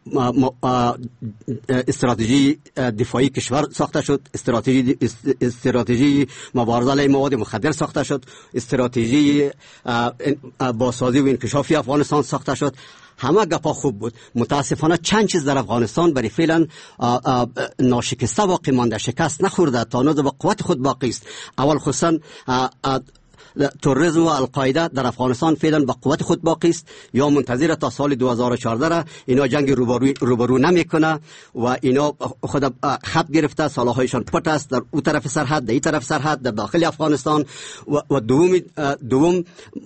استراتژی دفاعی کشور ساخته شد، استراتژی استراتژی مبارزه علیه مواد مخدر ساخته شد، استراتژی بازسازی و انکشافی افغانستان ساخته شد. همه گپا خوب بود. متاسفانه چند چیز در افغانستان برای فعلا ناشکسته باقی مانده، شکست نخورده، تا هنوز با قوت خود باقی است. اول خصوصا تروریسم و القاعده در افغانستان فعلا با قوت خود باقی است، یا منتظر تا سال دو هزار و چهارده را اینا جنگ روبرو روبرو نمیکنه و اینا خود خط گرفته، سلاحایشان پټ است در اون طرف سرحد، در این طرف سرحد، در داخل افغانستان. و, و دوم دوم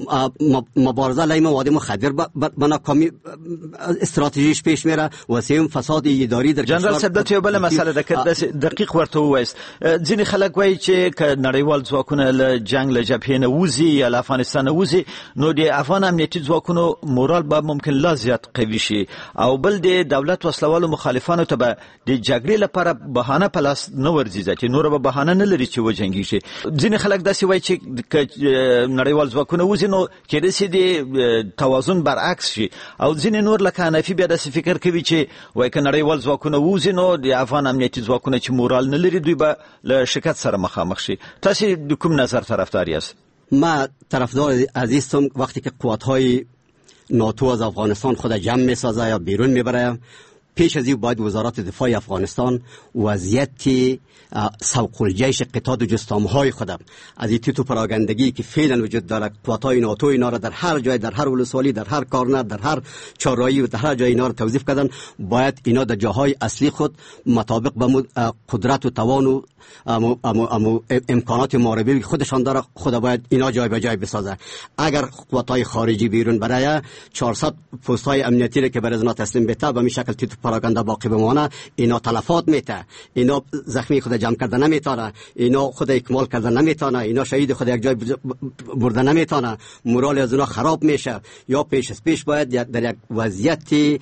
مبارزه علیه مواد مخدر به ناکامی استراتژیش پیش میره و سوم فساد اداری در جنرال صاحب یو بل مسئله ده دقیق ورته وایست. ځینې خلک وایي چې ک نړیوال ځواکونه له جنگ له جبهې وزي یا افغانستان وزي نو د افغان امنیتي ځواکونو مورال به ممکن لا زیات قوي شي، او بل د دولت وسلوالو مخالفانو ته به د جګړې لپاره بهانه پلاس نه ورځي چې نور به بهانه نه لري چې وجنګي شي. ځینې خلک داسې وایي چې نړیوال ځواکونه وزي نو کېدای شي د توازن برعکس شي، او ځینې نور لکه حنفي بیا داسې فکر کوي چې وایي که نړیوال ځواکونه وزي نو د افغان امنیتي ځواکونه چې مورال نه لري دوی به له شکست سره مخامخ شي. تاسو د کوم نظر طرفدار یاست؟ ما طرفدار عزیزم وقتی که قوات‌های ناتو از افغانستان خود جمع می‌سازه یا بیرون میبره، پیش از این باید وزارت دفاع افغانستان وضعیت سوق الجیش قطعات و جستام‌های خود از این تو پراگندگی که فعلا وجود داره، قوات‌های ناتو اینا را در هر جای، در هر ولسوالی، در هر کارنر، در هر چهارراهی و در هر جای اینا را توظیف کردن، باید اینا در جاهای اصلی خود مطابق به قدرت و توان و امو امو امو امکانات محاربی خودشان داره خود باید اینا جای به جای بسازه. اگر قوات‌های خارجی بیرون برای چهارصد پست‌های امنیتی را که بر ازنا تسلیم بده به این شکل تو پراگنده باقی بمانه، اینا تلفات میته، اینا زخمی خود جمع کرده نمیتونه، اینا خود اکمال کرده نمیتونه، اینا شهید خود یک جای برده نمیتونه، مورال از اونا خراب میشه. یا پیش از پیش باید در یک وضعیت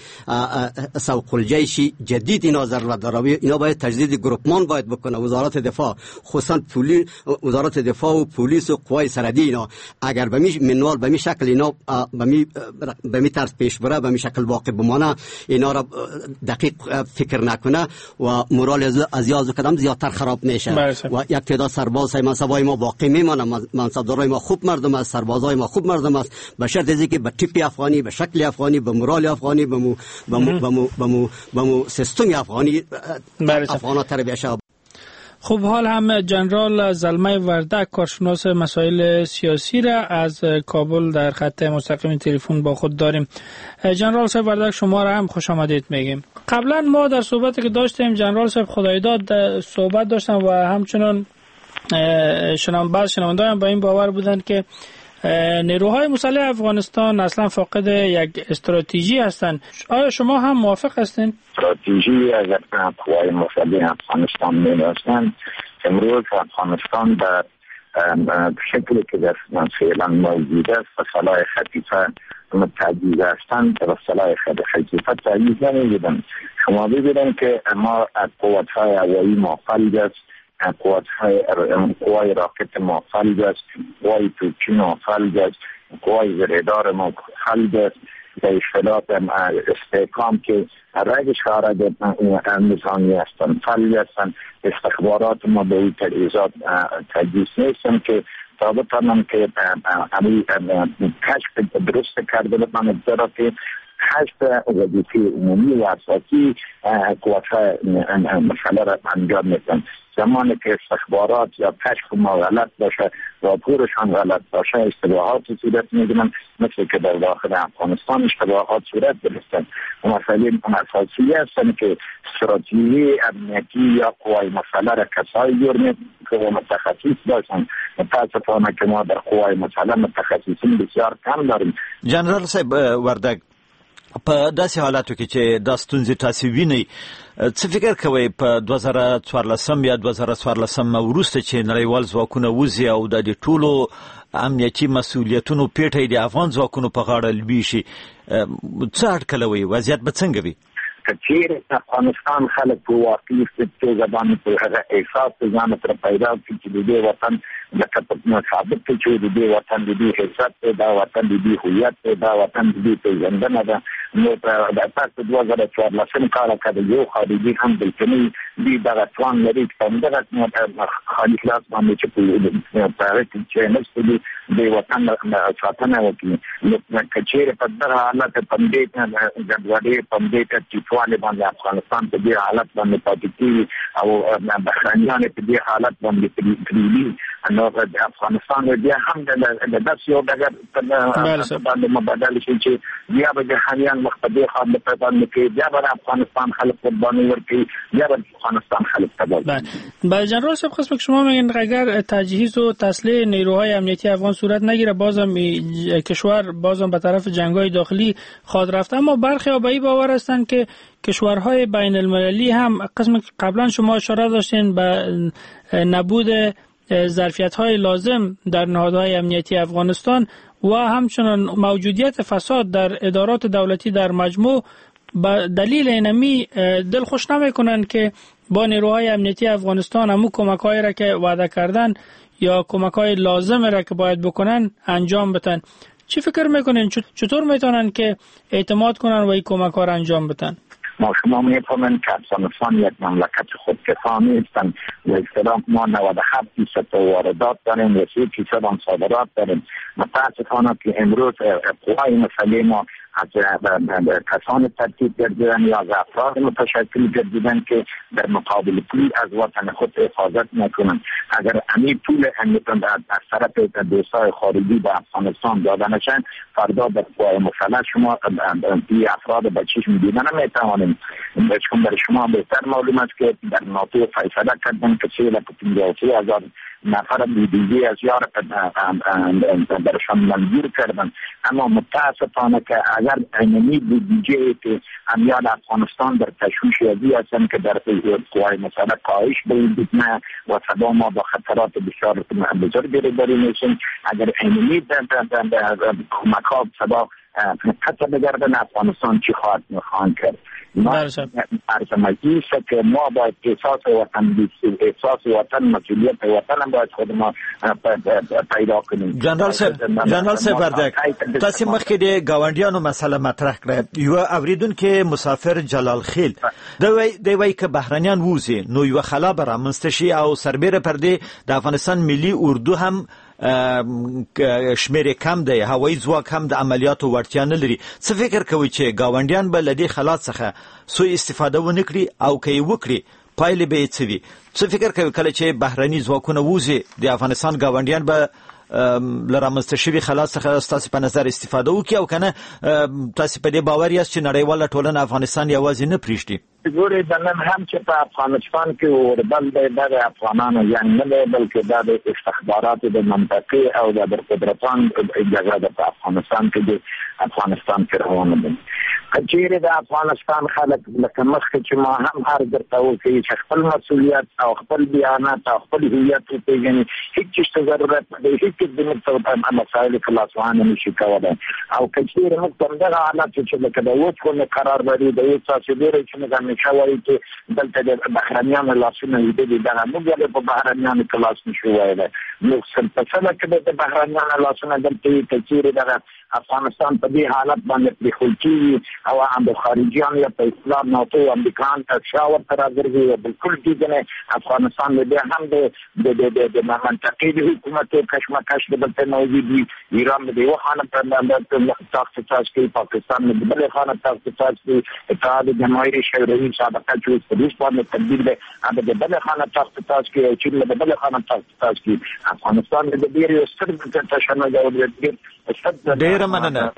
سوق الجیش جدید اینا ضرورت داره. اینا باید تجدید گروپمان باید بکنه. وزارت دفاع خصوصا پولی وزارت دفاع و پلیس و قوای سرحدی اینا اگر به می منوال به می شکل اینا به می به می طرز پیش بره، به می شکل واقع بمانه، اینا را دقیق فکر نکنه و مورال از یازو کدام زیادتر خراب میشه و یک تعداد سرباز های منصبای ما باقی میمانه، منصبدارای ما خوب مردم است، سربازای ما خوب مردم است، به شرط از اینکه به تیپ افغانی، به شکل افغانی، به مورال افغانی، به مو به مو به مو به مو, به مو سیستم افغانی افغانا تربیت شه. خب حال هم جنرال زلمه وردک کارشناس مسائل سیاسی را از کابل در خط مستقیم تلفن با خود داریم. جنرال صاحب وردک شما را هم خوش آمدید میگیم. قبلا ما در صحبتی که داشتیم جنرال صاحب خدایداد صحبت داشتن و همچنان شنوان بعض شنوندگان هم با این باور بودند که نیروهای مسلح افغانستان اصلا فاقد یک استراتژی هستند. آیا شما هم موافق هستین؟ استراتژی اگر قوای مسلح افغانستان می‌داشتند، امروز افغانستان در شکلی که در فعلا موجود است و سلاح خفیفه متعجیز هستند و سلاح خفیفه تعجیز نمی‌بودند. شما ببینید که ما از قوت‌های هوایی ما فلج است، قوت‌های قوای راکت ما فلج است، قوای توپچی ما فلج است، قوای زیردار ما فلج است. به اصطلاح استحکام که رگش خارج نظامی هستند فلج هستند. استخبارات ما به این تجهیزات تجهیز نیستند که تا بتانم که کشف درست کرده بتانم، زیرا که هشت وظیفه عمومی و اساسی کوتا مسئله را انجام میدن. زمانی که استخبارات یا کشف ما غلط باشه، راپورشان غلط باشه، اشتباهات صورت میگیرن، مثل که در داخل افغانستان اشتباهات صورت گرفتن. مسئله اساسی هستن که استراتژی امنیتی یا قوای مسئله را کسایی جور که متخصص باشن. متاسفانه که ما در قوای مسئله متخصصین بسیار کم داریم. جنرال صاحب وردگ، په داسې حالاتو کې چې دا ستونزې تاسو وینئ، څه فکر کوئ په دوه زره څوارلسم یا دوه زره څوارلسم وروسته چې نړیوال ځواکونه وځي او د ټولو امنیتي مسؤلیتونو پیټی د افغان ځواکونو په غاړه لویشي، څه اټکلوي؟ وضعیت به څنګه وي؟ کچیر افغانستان خلک په واقعي توګه باندې په هغه احساس ځان تر پیدا کړي چې د دې وطن د کتاب ثابت چې د دې وطن د دې حیثیت دا وطن د دې هویت دا وطن د دې پیژندنه ده. نو د تاسو دوه زره څوارلسم کال کې یو خارجي هم د کمی دې د توان لري چې دغه خالي خلاص باندې چې په هغه کې چې نشته د وطن ساتنه وکړي. نو کچیر په دغه حالت په دې د غوډې په دې کې والے باندې افغانستان په دې حالت باندې پاتې کیږي او بهرنیان په دې حالت باندې پریلي. نو د افغانستان بیا هم د داسې یو ډګر په باندې مبادله شي چې بیا به بهرنیان مختلف خاطر په باندې کې بیا به افغانستان خلک قربانی ورکړي، بیا به افغانستان خلک تباه. با جنرال صاحب خواست که شما میگن اگر تجهیز و تسلیح نیروهای امنیتی افغان صورت نگیره بازم کشور بازم به طرف جنگ‌های داخلی خواهد رفت، اما برخی ها به این باور هستند که کشورهای بین المللی هم قسم قبلا شما اشاره داشتین به نبود ظرفیت‌های لازم در نهادهای امنیتی افغانستان و همچنان موجودیت فساد در ادارات دولتی در مجموع به دلیل اینمی دل خوش نمی‌کنند که با نیروهای امنیتی افغانستان همون کمک‌هایی را که وعده کردن یا کمک‌های لازم را که باید بکنن انجام بدن. چی فکر میکنین؟ چطور میتونن که اعتماد کنن و این کمک‌ها را انجام بدن؟ ما شما می‌فهمید که افغانستان یک مملکت خودکفا نیستند و اصطلاح ما نود و هفت درصد واردات داریم و سی درصد هم صادرات داریم. متاسفانه که امروز قوای مسئله ما از کسان ترتیب گردیدن یا از افراد متشکل گردیدن که در مقابل پول از وطن خود حفاظت نکنند. اگر امید پول امیتون از طرف دوستای خارجی به افغانستان داده نشن، فردا در قوای مسلح شما بی افراد به چشم دیدن نمیتوانیم. چون برای شما بهتر معلوم است که در ناتو فیصله کردن که سه لک پنجاه و سه هزار نفر بیدیزی از یار برشان منظور کردن. اما متاسفانه که اگر اینمی بیدیجی که امیال افغانستان در تشویش یادی هستن که در قوای مسئله کاهش بایدید نه و سبا ما با خطرات بسیار بزرگی رو داریم میشن. اگر اینمی کمک ها سبا حتی بگردن افغانستان چی خواهد میخوان کرد. ما ارزمگی است که ما باید احساس وطن احساس وطن مسئولیت وطن هم باید خود ما پیدا کنیم. جنرال صاحب جنرال صاحب وردگ تاسو مخکې د گاونډیانو مسله مطرح کړه. یو اوریدونکو مسافر جلال خیل دوی دوی که بهرنیان ووزي نو یو خلا به رامنځته شي او سربېره پر دې د افغانستان ملي اردو هم شمیر کم دی، هوایي ځواک هم د عملیاتو وړتیا نه لري. څه فکر کوي چې گاونډیان به له دې حالات څخه سوء استفاده ونه کړي او که یې وکړي پایلې به یې څه وي؟ څه فکر کوي کله چې بهرني ځواکونه ووځي د افغانستان گاونډیان به له رامنځته شوي خلاص څخه ستاسو په نظر استفاده وکړي او که نه تاسو په دې باور یاست چې نړیواله ټولنه افغانستان یوازې نه پرېږدي؟ ګورې د نن هم چې په افغانستان کې اوربل دی دا د افغانانو جنګ نه دی بلکې دا د استخباراتو د منطقې او د قدرتان جګړه ده په افغانستان کې د افغانستان کې روانه ده. که چیرې د افغانستان خلک لکه مخکې چې ما هم هر درته وکړي چې خپل مسؤلیت او خپل بیانات او خپل هویت وپېژني، هېڅ چیز ته ضرورت نه دی، هېڅ زموږ ته مسایلو کې لاسوهنه نشي کولی. او که چیرې موږ په همدغه حالت چې لکه د اوس خونې قرار لري د یو څاڅي ډېرې چې موږ همیشه وایي چې دلته د بهرنیانو لاسونه لیدلي دغه موږ ولې په بهرنیانو کې لاس نشو ویلی. نو په څه کې د بهرنیانو لاسونه دلته وي که چیرې دغه افغانستان په دې حالت باندې پرېښول کېږي او هم خارجیان یا په اصطلاح ناتو او امریکایان ته شاور تر راځي او بالکل دې افغانستان له هم د د د منطقې د حکومت کشمکش د بل موجود دي ایران د یو خانه په تاسو تاسو کې پاکستان د بل خانه تاسو تاسو اتحاد جماهیر شوروي سابقه چې په دې باندې تبدیل ده هغه د بل خانه تاسو تاسو کې چې د بل خانه تاسو تاسو کې افغانستان د دې یو ستر تشنج او د ډیر مننه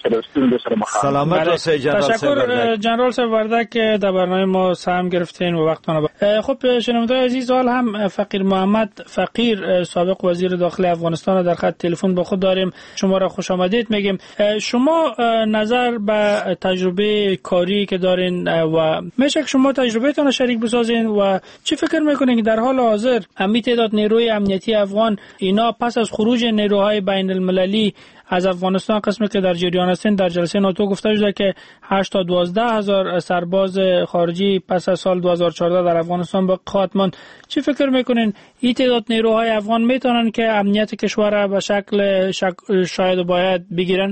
سلامت اوسه جنرال صاحب. تشکر جنرال صاحب وردک که در برنامه ما سهم گرفتین و وقتتون با. خب شنوندگان عزیز، حال هم فقیر محمد فقیر سابق وزیر داخلی افغانستان در خط تلفن با خود داریم. شما را خوش آمدید میگیم. شما نظر به تجربه کاری که دارین و میشه که شما تجربهتون را شریک بسازین و چی فکر میکنین که در حال حاضر امی تعداد نیروی امنیتی افغان اینا پس از خروج نیروهای بین المللی از افغانستان قسمی که در جریان هستند، در جلسه ناتو گفته شده که هشت تا دوازده هزار سرباز خارجی پس از سال دو هزار و چهارده در افغانستان باقی خواهد ماند. چی فکر میکنین این تعداد نیروهای افغان میتونن که امنیت کشور را به شکل شک... شاید و باید بگیرن؟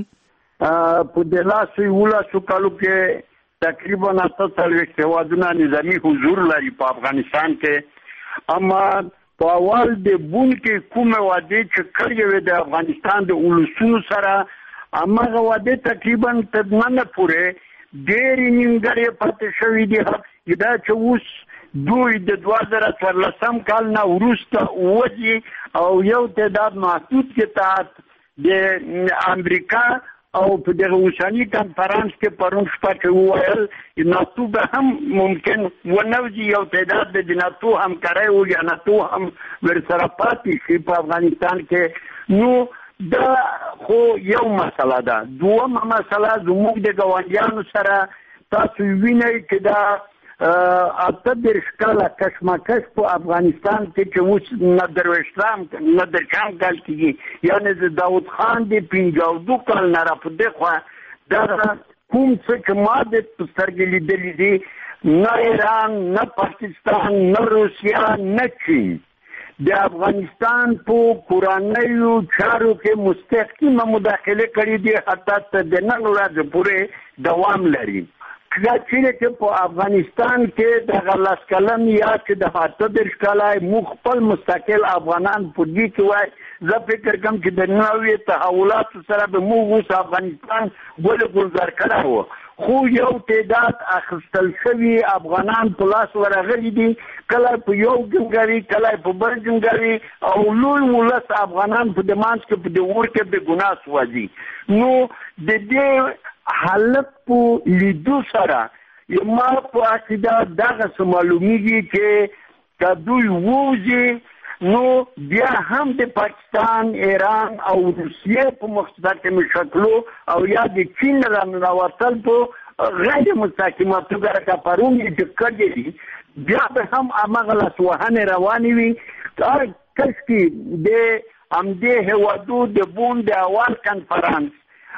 په دلاسو ولاسو کالو کې تقریبا اته څلوېښت هیوادونه نظامی حضور لري په افغانستان کې، اما په اول د بون کې کومه وعده چې کړې وې د افغانستان د اولسونو سره، هغه وعده تقریبا تر نن پورې ډېرې نیمګړې پاتې شوې دي. دا چې اوس دوی د دوه زره څوارلسم کال نه وروسته وځي او یو تعداد محدود کتاب د امریکا او په دغه اوسنی کانفرنس کې پرون شپه کې وویل ناتو به هم ممکن ونوځي، یو تعداد د ناتو همکاري او یا ناتو هم ورسره پاتې شي په افغانستان کې. نو دا خو یو مسله ده. دومره مسله زموږ د ګاونډیانو سره تاسو وینئ چې دا اته دېرش کاله کشمکش په افغانستان کې چې اوس نه درویشتم نه درکان کال کېږي، یعنې د داود خان د پنځه او دوه کال نه را په دېخوا دغه کوم څه چې ما د په سترګې لیدلي دي، نه ایران نه پاکستان نه روسیه نه چین د افغانستان په کورنیو چارو کې مستقیمه مداخله کړې دي، حتی تر د نن ورځې پورې دوام لري. دا چې په افغانستان کې د لاس کلم یا چې د اته دېرش کاله موږ خپل مستقل افغانان په دې کې وای، زه فکر کوم چې د نوې تحولاتو سره به موږ اوس افغانستان ګل ګلزار کړی وو، خو یو تعداد اخیستل شوي افغانان په لاس ورغلي دي، کله په یو جنګوي کله په بل جنګوي او لوی ولس افغانان په د مانس کې په د اور کې بې ګناه سوځي. نو د دې حالت په لیدو سره ما په عقیده دغه معلومیږي چې که دوی ووځي نو بیا هم د پاکستان، ایران او روسیې په مستقیم شکلو او یا د چین راننوتل په غیر مستقیمه توګه لکه پرون چې کړي دي، بیا به هم هماغه لاسوهنې روانې وي. هر کس کې د همدې هېوادو د بون د اول کنفرانس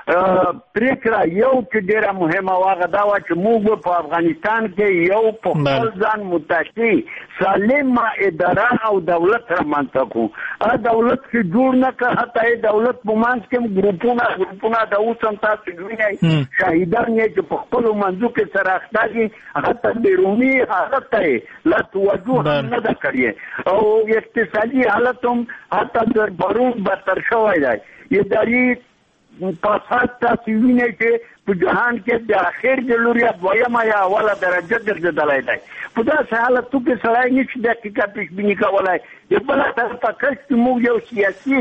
پریکړه یو چې ډیره مهمه واغه دا و چې موږ په افغانستان کې یو په خپل ځان متحد سالمه اداره او دولت رامنځته کړو. ا دولت چې جوړ نه کړ، حتی دولت په منځ کې ګروپونه ګروپونه د اوس هم تاسو وینئ شهیدان یې چې په خپلو منځو کې سره اخته دي، حتی بیروني حالت ته لا توجه نه ده کړې او اقتصادي حالت هم حتی تر برون بدتر شوی دی. اداري فساد تاسو وینئ چې په جهان کې د اخر د لوري دویمه یا اوله درجه ګرځېدلی دی. په داسې حالتو کې سړی نشي دقیقه پیشبیني کولی. د بله طرفه کس چې موږ یو سیاسي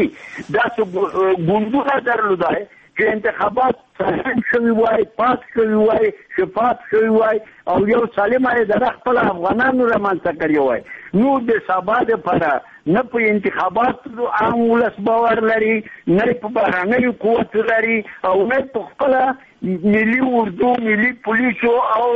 داسې ګوندونه درلودی چې انتخابات سالم شوي وای، پاک شوي وای، شفاف شوي وای او یو سالمه اداره خپل افغانانو رامنځته کړې وای، نو د سبا دپاره نه په انتخاباتو عام ولس باور لري، نه په بهرنیو قوت لري او نه په خپله ملي اردو، ملي پولیسو او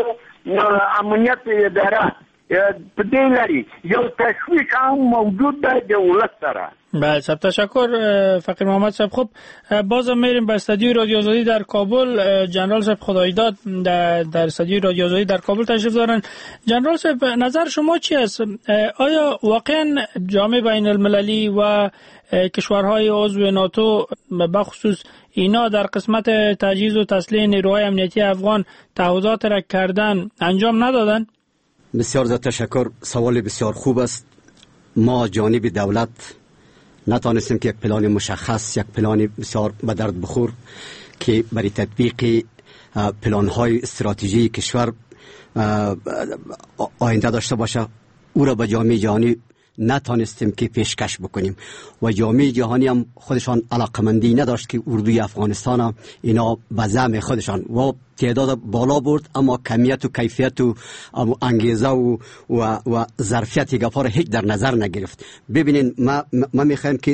امنیت اداره په دې لري. یو تشویش هم موجود دی د ولس سره. بله صاحب تشکر فقیر محمد صاحب. خب بازم میریم به استودیوی رادیو آزادی در کابل. جنرال صاحب خدایداد در, در استودیوی رادیو آزادی در کابل تشریف دارن. جنرال صاحب نظر شما چی است؟ آیا واقعا جامعه بین المللی و کشورهای عضو ناتو بخصوص اینا در قسمت تجهیز و تسلیح نیروهای امنیتی افغان تعهدات را کردن انجام ندادن؟ بسیار زیاد تشکر. سوال بسیار خوب است. ما جانب دولت نتانستیم که یک پلان مشخص، یک پلان بسیار به درد بخور که برای تطبیق پلان‌های استراتژی کشور آینده داشته باشه او را به جامعه جهانی نتانستیم که پیشکش بکنیم و جامعه جهانی هم خودشان علاقمندی نداشت که اردوی افغانستان اینا به زعم خودشان و تعداد بالا برد، اما کمیت و کیفیت و انگیزه و و, و ظرفیت گپا را هیچ در نظر نگرفت. ببینین ما ما میخوایم که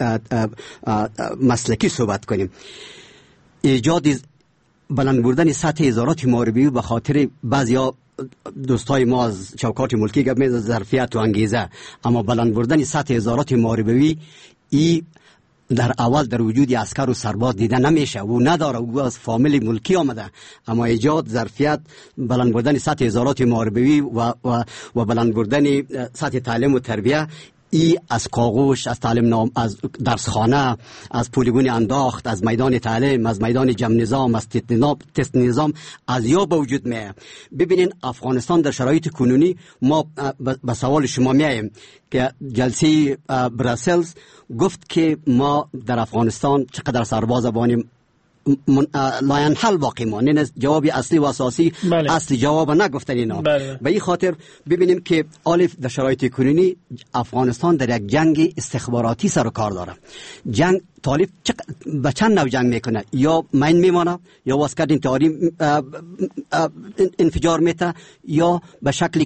مسلکی صحبت کنیم. ایجاد بلند بردن سطح ادارات محاربی به خاطر بعضیا دوستای ما از چوکات ملکی گپ میزنن ظرفیت و انگیزه، اما بلند بردن سطح ادارات محاربی ای در اول در وجود عسکر و سرباز دیده نمیشه و نداره، او از فامیل ملکی آمده، اما ایجاد ظرفیت بلند بردن سطح ادارات محاربی و و و بلند بردن سطح تعلیم و تربیه ای از کاغوش، از تعلیم نام، از درسخانه، از پولیگون انداخت، از میدان تعلیم، از میدان جمع نظام، از تست نظام از یا به وجود میه. ببینین افغانستان در شرایط کنونی ما به سوال شما میایم که جلسه برسلز گفت که ما در افغانستان چقدر سرباز بانیم لاین حل باقی مانده. جواب اصلی و اساسی بله. اصلی جواب نگفتن اینا. بله. به این خاطر ببینیم که الف در شرایط کنونی افغانستان در یک جنگ استخباراتی سر و کار داره. جنگ طالب به چند نوع جنگ میکنه، یا مین میمانه یا واسکت انتحاری انفجار میته، یا به شکل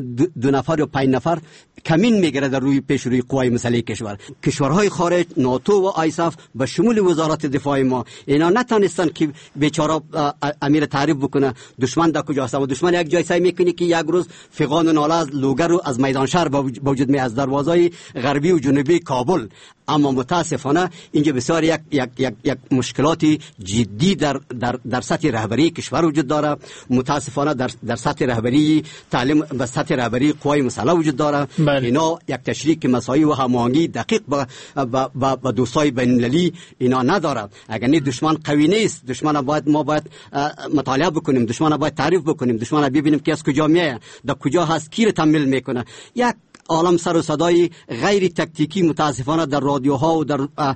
دو نفر یا پنج نفر کمین میگیره در روی پیش روی قوای مسلح کشور. کشورهای خارج ناتو و آیساف به شمول وزارت دفاع ما اینا نتونستن که بیچاره امیر تعریف بکنه دشمن در کجاست، و دشمن یک جای سعی میکنه که یک روز فغان و ناله از لوگر رو از میدان شهر وجود می از دروازهای غربی و جنوبی کابل. اما متاسفانه اینجا بسیار یک یک یک یک مشکلاتی جدی در در در سطح رهبری کشور وجود داره. متاسفانه در در سطح رهبری تعلیم و سطح رهبری قوای مسلح وجود داره. بله. اینا یک تشریک مسائل و هماهنگی دقیق با با با دوستای بین المللی اینا نداره. اگر نه دشمن قوی نیست، دشمن باید ما باید مطالعه بکنیم، دشمن باید تعریف بکنیم، دشمن ببینیم که از کجا میاد، در کجا هست، کی رو تحمیل میکنه. یک عالم سر و صدای غیر تکتیکی متاسفانه در رادیوها و در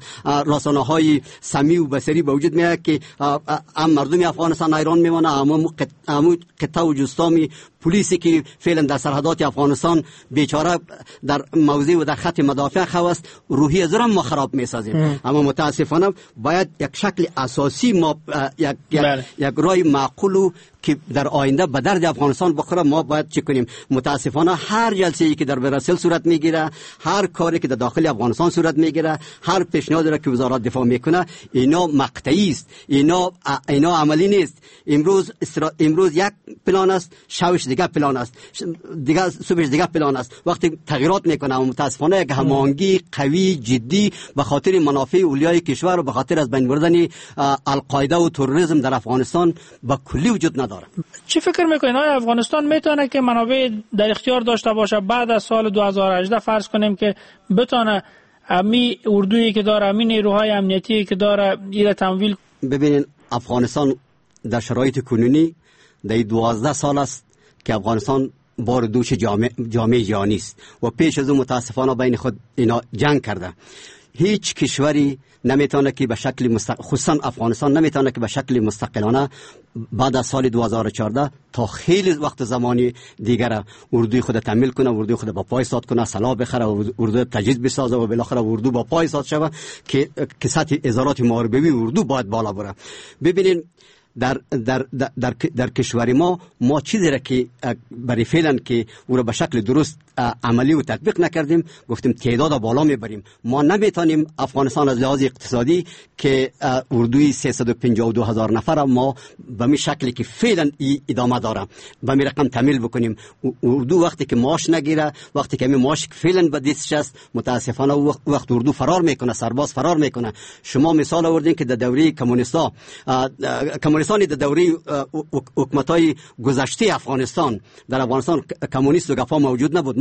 رسانه‌های سمیع و بصری به وجود میاد که هم مردم افغانستان ایران میمونه، هم قطعه و جستامی پلیسی که فعلا در سرحدات افغانستان بیچاره در موضع و در خط مدافع خواست روحی از ما خراب میسازیم. اما متاسفانه باید یک شکل اساسی ما یک یک, یک رای معقول که در آینده به درد افغانستان بخوره ما باید چه کنیم. متاسفانه هر جلسه‌ای که در برسل صورت میگیره، هر کاری که در داخل افغانستان صورت میگیره، هر پیشنهادی را که وزارت دفاع میکنه اینا مقطعی است، اینا اینا عملی نیست. امروز امروز یک پلان است، شوش دیگه پلان است، دیگه صبح دیگه پلان است. وقتی تغییرات میکنه متاسفانه یک هماهنگی قوی جدی به خاطر منافع اولیای کشور و به خاطر از بین بردن القاعده و تروریسم در افغانستان به کلی وجود نداره. چی فکر میکنین آیا افغانستان میتونه که منابع در اختیار داشته باشه بعد از سال دو هزار و هجده فرض کنیم که بتونه امی اردویی که داره، امی نیروهای امنیتی که داره ایره تمویل؟ ببینین افغانستان در شرایط کنونی در دوازده سال است که افغانستان بار دوش جامعه جامعه جهانی است و پیش از اون متاسفانه بین خود اینا جنگ کرده. هیچ کشوری نمیتونه که به شکل مستقل، خصوصا افغانستان نمیتونه که به شکل مستقلانه بعد از سال دو هزار و چهارده تا خیلی وقت زمانی دیگر اردوی خود تحمیل کنه، اردوی خود با پای ساد کنه، سلاح بخره، اردو تجهیز بسازه و بالاخره اردو با پای ساد شوه که که سطح ادارات محاربی اردو باید بالا بره. ببینین در در در در, در کشور ما ما چیزی را که برای فعلا که او را به شکل درست عملی و تطبیق نکردیم، گفتیم تعداد بالا میبریم. ما نمیتونیم افغانستان از لحاظ اقتصادی که اردوی سیصد و پنجاه و دو هزار نفر ما به می شکلی که فعلا ادامه داره به می رقم تحمیل بکنیم. اردو وقتی که معاش نگیره، وقتی که می معاش فعلا به دستش است، متاسفانه وقت اردو فرار میکنه، سرباز فرار میکنه. شما مثال آوردین که در دوره کمونیستا کمونیستان در دوره حکومت‌های گذشته افغانستان در افغانستان کمونیست و گپا موجود نبود.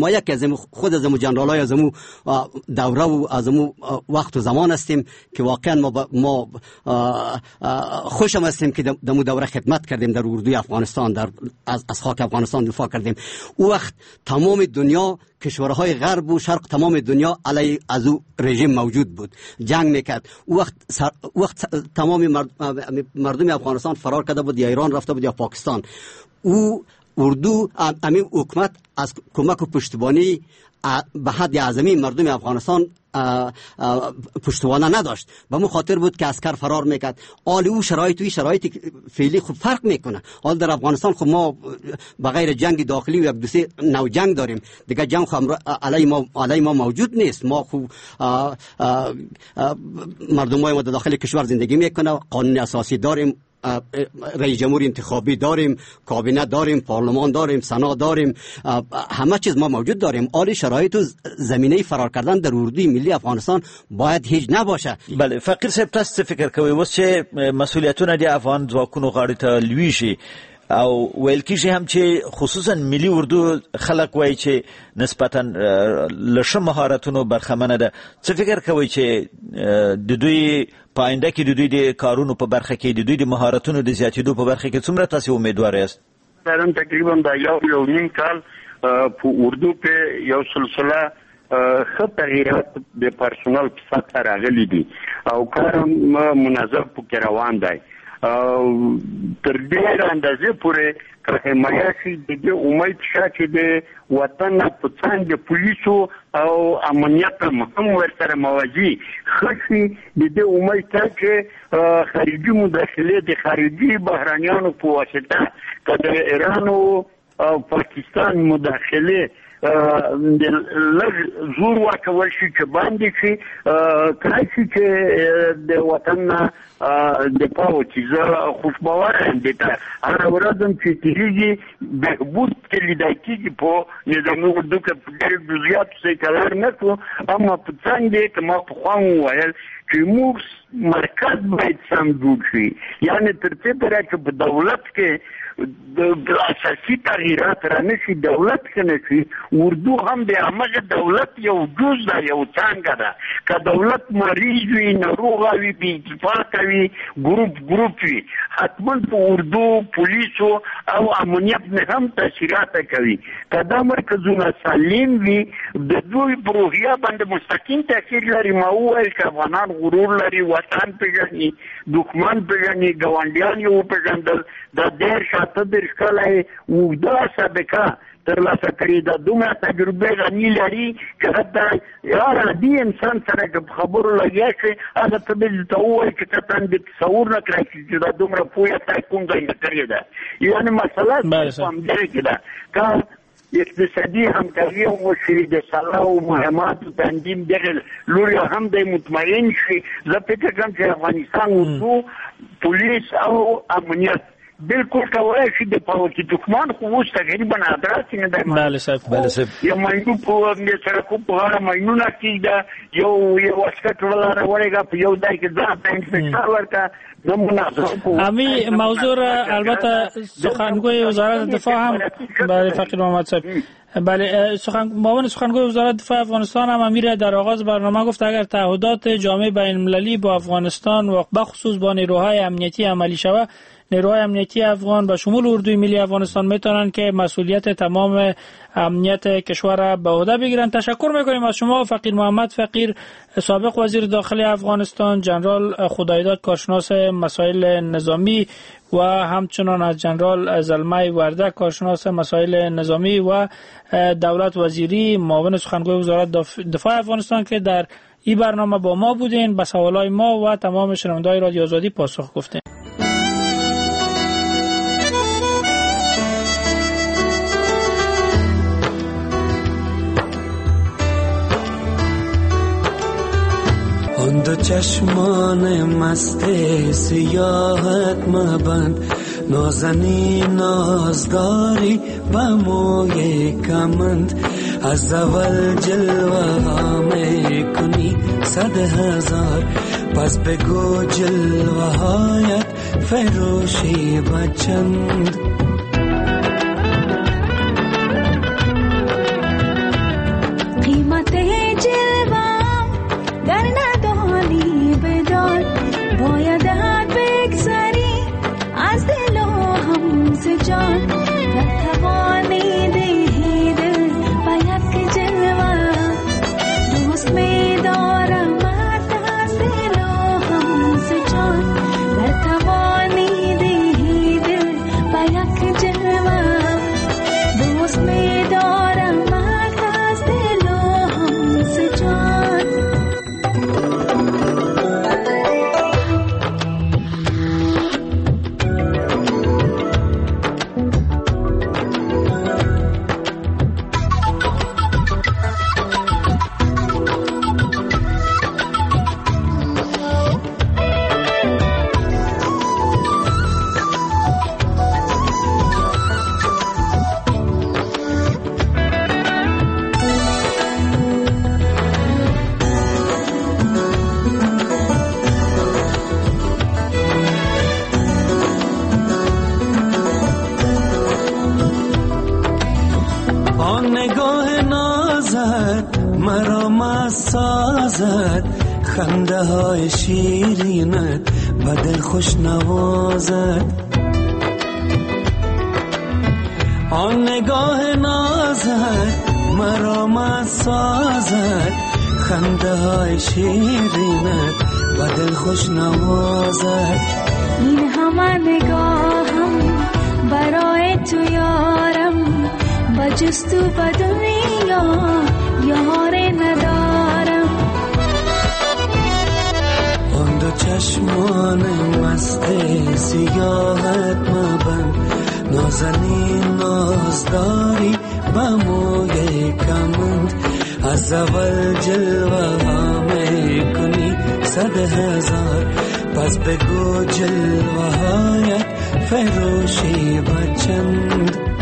ما یک از خود از جنرالای از دوره و از وقت و زمان هستیم که واقعا ما ما خوشم هستیم که در دوره خدمت کردیم، در اردوی افغانستان، در از, از خاک افغانستان دفاع کردیم. او وقت تمام دنیا، کشورهای غرب و شرق، تمام دنیا علیه از او رژیم موجود بود، جنگ میکرد. او وقت سر... وقت تمام مرد... مردم افغانستان فرار کرده بود، یا ایران رفته بود یا پاکستان. او اردو امین حکومت از کمک و پشتیبانی به حد اعظمی مردم افغانستان پشتوانه نداشت. به مو خاطر بود که عسکر فرار میکرد. حال او شرایط و شرایط فعلی خب فرق میکنه. حال در افغانستان خب ما بغیر جنگ داخلی و یک دو سه نوع جنگ داریم دیگه. جنگ خب علی ما علی ما موجود نیست. ما خب مردمای ما در داخل کشور زندگی میکنه، قانون اساسی داریم، رئیس جمهور انتخابی داریم، کابینه داریم، پارلمان داریم، سنا داریم، همه چیز ما موجود داریم. عالی شرایط و زمینه فرار کردن در اردوی ملی افغانستان باید هیچ نباشه. بله فقیر صاحب، تاسو فکر کوئ اوس چې مسؤلیتونه د افغان ځواکونو غاړې ته لوي شي او ویل کېږي هم چې خصوصا ملي اردو خلک وایي چې نسبتا له ښه مهارتونو برخمنه ده. څه فکر کوئ چې د دوی په آینده کې د دوی د کارونو په برخه کې، د دوی د مهارتونو د زیاتېدو په برخه کې څومره تاسو امیدوار یاست؟ نن تقریبا دا یو یو نیم کال په اردو کې یو سلسله ښه تغییرات د پرسونل په سطح راغلي دي او کار منظم پکې روان دی. تر ډېرې اندازې پورې که حمایه شي د دې امید شته چې د وطن په څنګه پولیسو او امنیت هم ورسره موازي ښه شي. د دې امید شته چې خارجي مداخلې د خارجي بهرانیانو په واسطه که د ایران او پاکستان مداخلې د لږ زور واچول شي چې باندې شي کله چې د وطن دفاع وکړي. زه خوشباوره یم دې ته. هره ورځ هم چې تېرېږي بهبود کې لیدل کېږي په نظامي اردو کې په ډېرو جزیاتو څه کلر نه کړو، اما په څنګ دی که ما پخوا وویل چې موږ مرکز باید سم جوړ شي. یعنې تر دې پورې چې په دولت کې د اساسي تغییرات رانشي، دولت کې نشي، اردو هم د همغه دولت یو جز ده، یو څانګه ده. که دولت مریض وي، ناروغه وي، بې اتفاقه وي، ګروپ ګروپ وي، حتما په اردو پولیسو او امنیت نه هم تاثیرات کوي. که دا مرکزونه سالم وي، د دوی په روحیه باندې مستقیم تاثیر لري. ما وویل چې افغانان غرور لري، وطن پېژني، دښمن پېژني، ګاونډیان یې وپېژندل. دا دېرش اته دېرش کاله یې اوږده سابقه ترلاسه کړې ده، دومره تجربه غني لري چې حتی یار عادي انسان سره که په خبرو لګیا شي هغه ته به درته ووایي چې ته تاندې تصور نه کړی شي چې دا دومره پوهه تا کوم ځای نه کړې ده. یعنې مسله په همدې کې ده که اقتصادي همکاري وشي، د سلاح او مهماتو تنظیم دغه لوري هم دی مطمئن شي. زه فکر کوم چې افغانستان اردو، پولیس او امنیت بالکل کولای شي د پاوتی دښمن خو اوس تقریبا ادراس نه دی. بله صاحب، بله صاحب. یو ماینو په سړکو په غاړه ماینونه کېږده، یو یو واسکټ ولاره ورېږه په یو ځای کې ځان ته انفکشن ورکړه. امی موضوع البته سخنگوی وزارت دفاع هم برای فقیر محمد صاحب بله سخن معاون سخنگوی وزارت دفاع افغانستان هم امیر در آغاز برنامه گفت اگر تعهدات جامعه بین المللی با افغانستان و بخصوص با نیروهای امنیتی عملی شود، نیروهای امنیتی افغان به شمول اردوی ملی افغانستان میتونن که مسئولیت تمام امنیت کشور را به عهده بگیرن. تشکر میکنیم از شما فقیر محمد فقیر، سابق وزیر داخلی افغانستان، جنرال خدایداد کارشناس مسائل نظامی و همچنان از جنرال زلمه وردک کارشناس مسائل نظامی و دولت وزیری معاون سخنگوی وزارت دفاع افغانستان که در این برنامه با ما بودین، به سوالای ما و تمام شنونده‌های رادیو آزادی پاسخ گفتین. دو چشمان مست سیاحت مبند، نازنی نازداری با موی کمند، از اول جلوه ها می کنی صد هزار، پس بگو جلوه هایت فروشی بچند. قیمت جلوم گر ندانی بدان باید بگذری از دل و هم ز جان نتوانی دهی دل با یک جلوه دوست می دارم از دل و هم ز جان نتوانی دهی دل با یک جلوه دوست می دارم از دل و هم ز جان. خنده های شیرینت و دل خوش نوازد آن نگاه نازت مرا مست سازد خنده های شیرینت و دل خوش نوازد این همه نگاهم برای تو یارم با جست و با دنیا یار ندارم آن دو چشمان مست سیاهت مبند نازنین نازداری با موی کمند از اول جلوه ها می کنی صد هزار پس بگو جلوه هایت فروشی با چند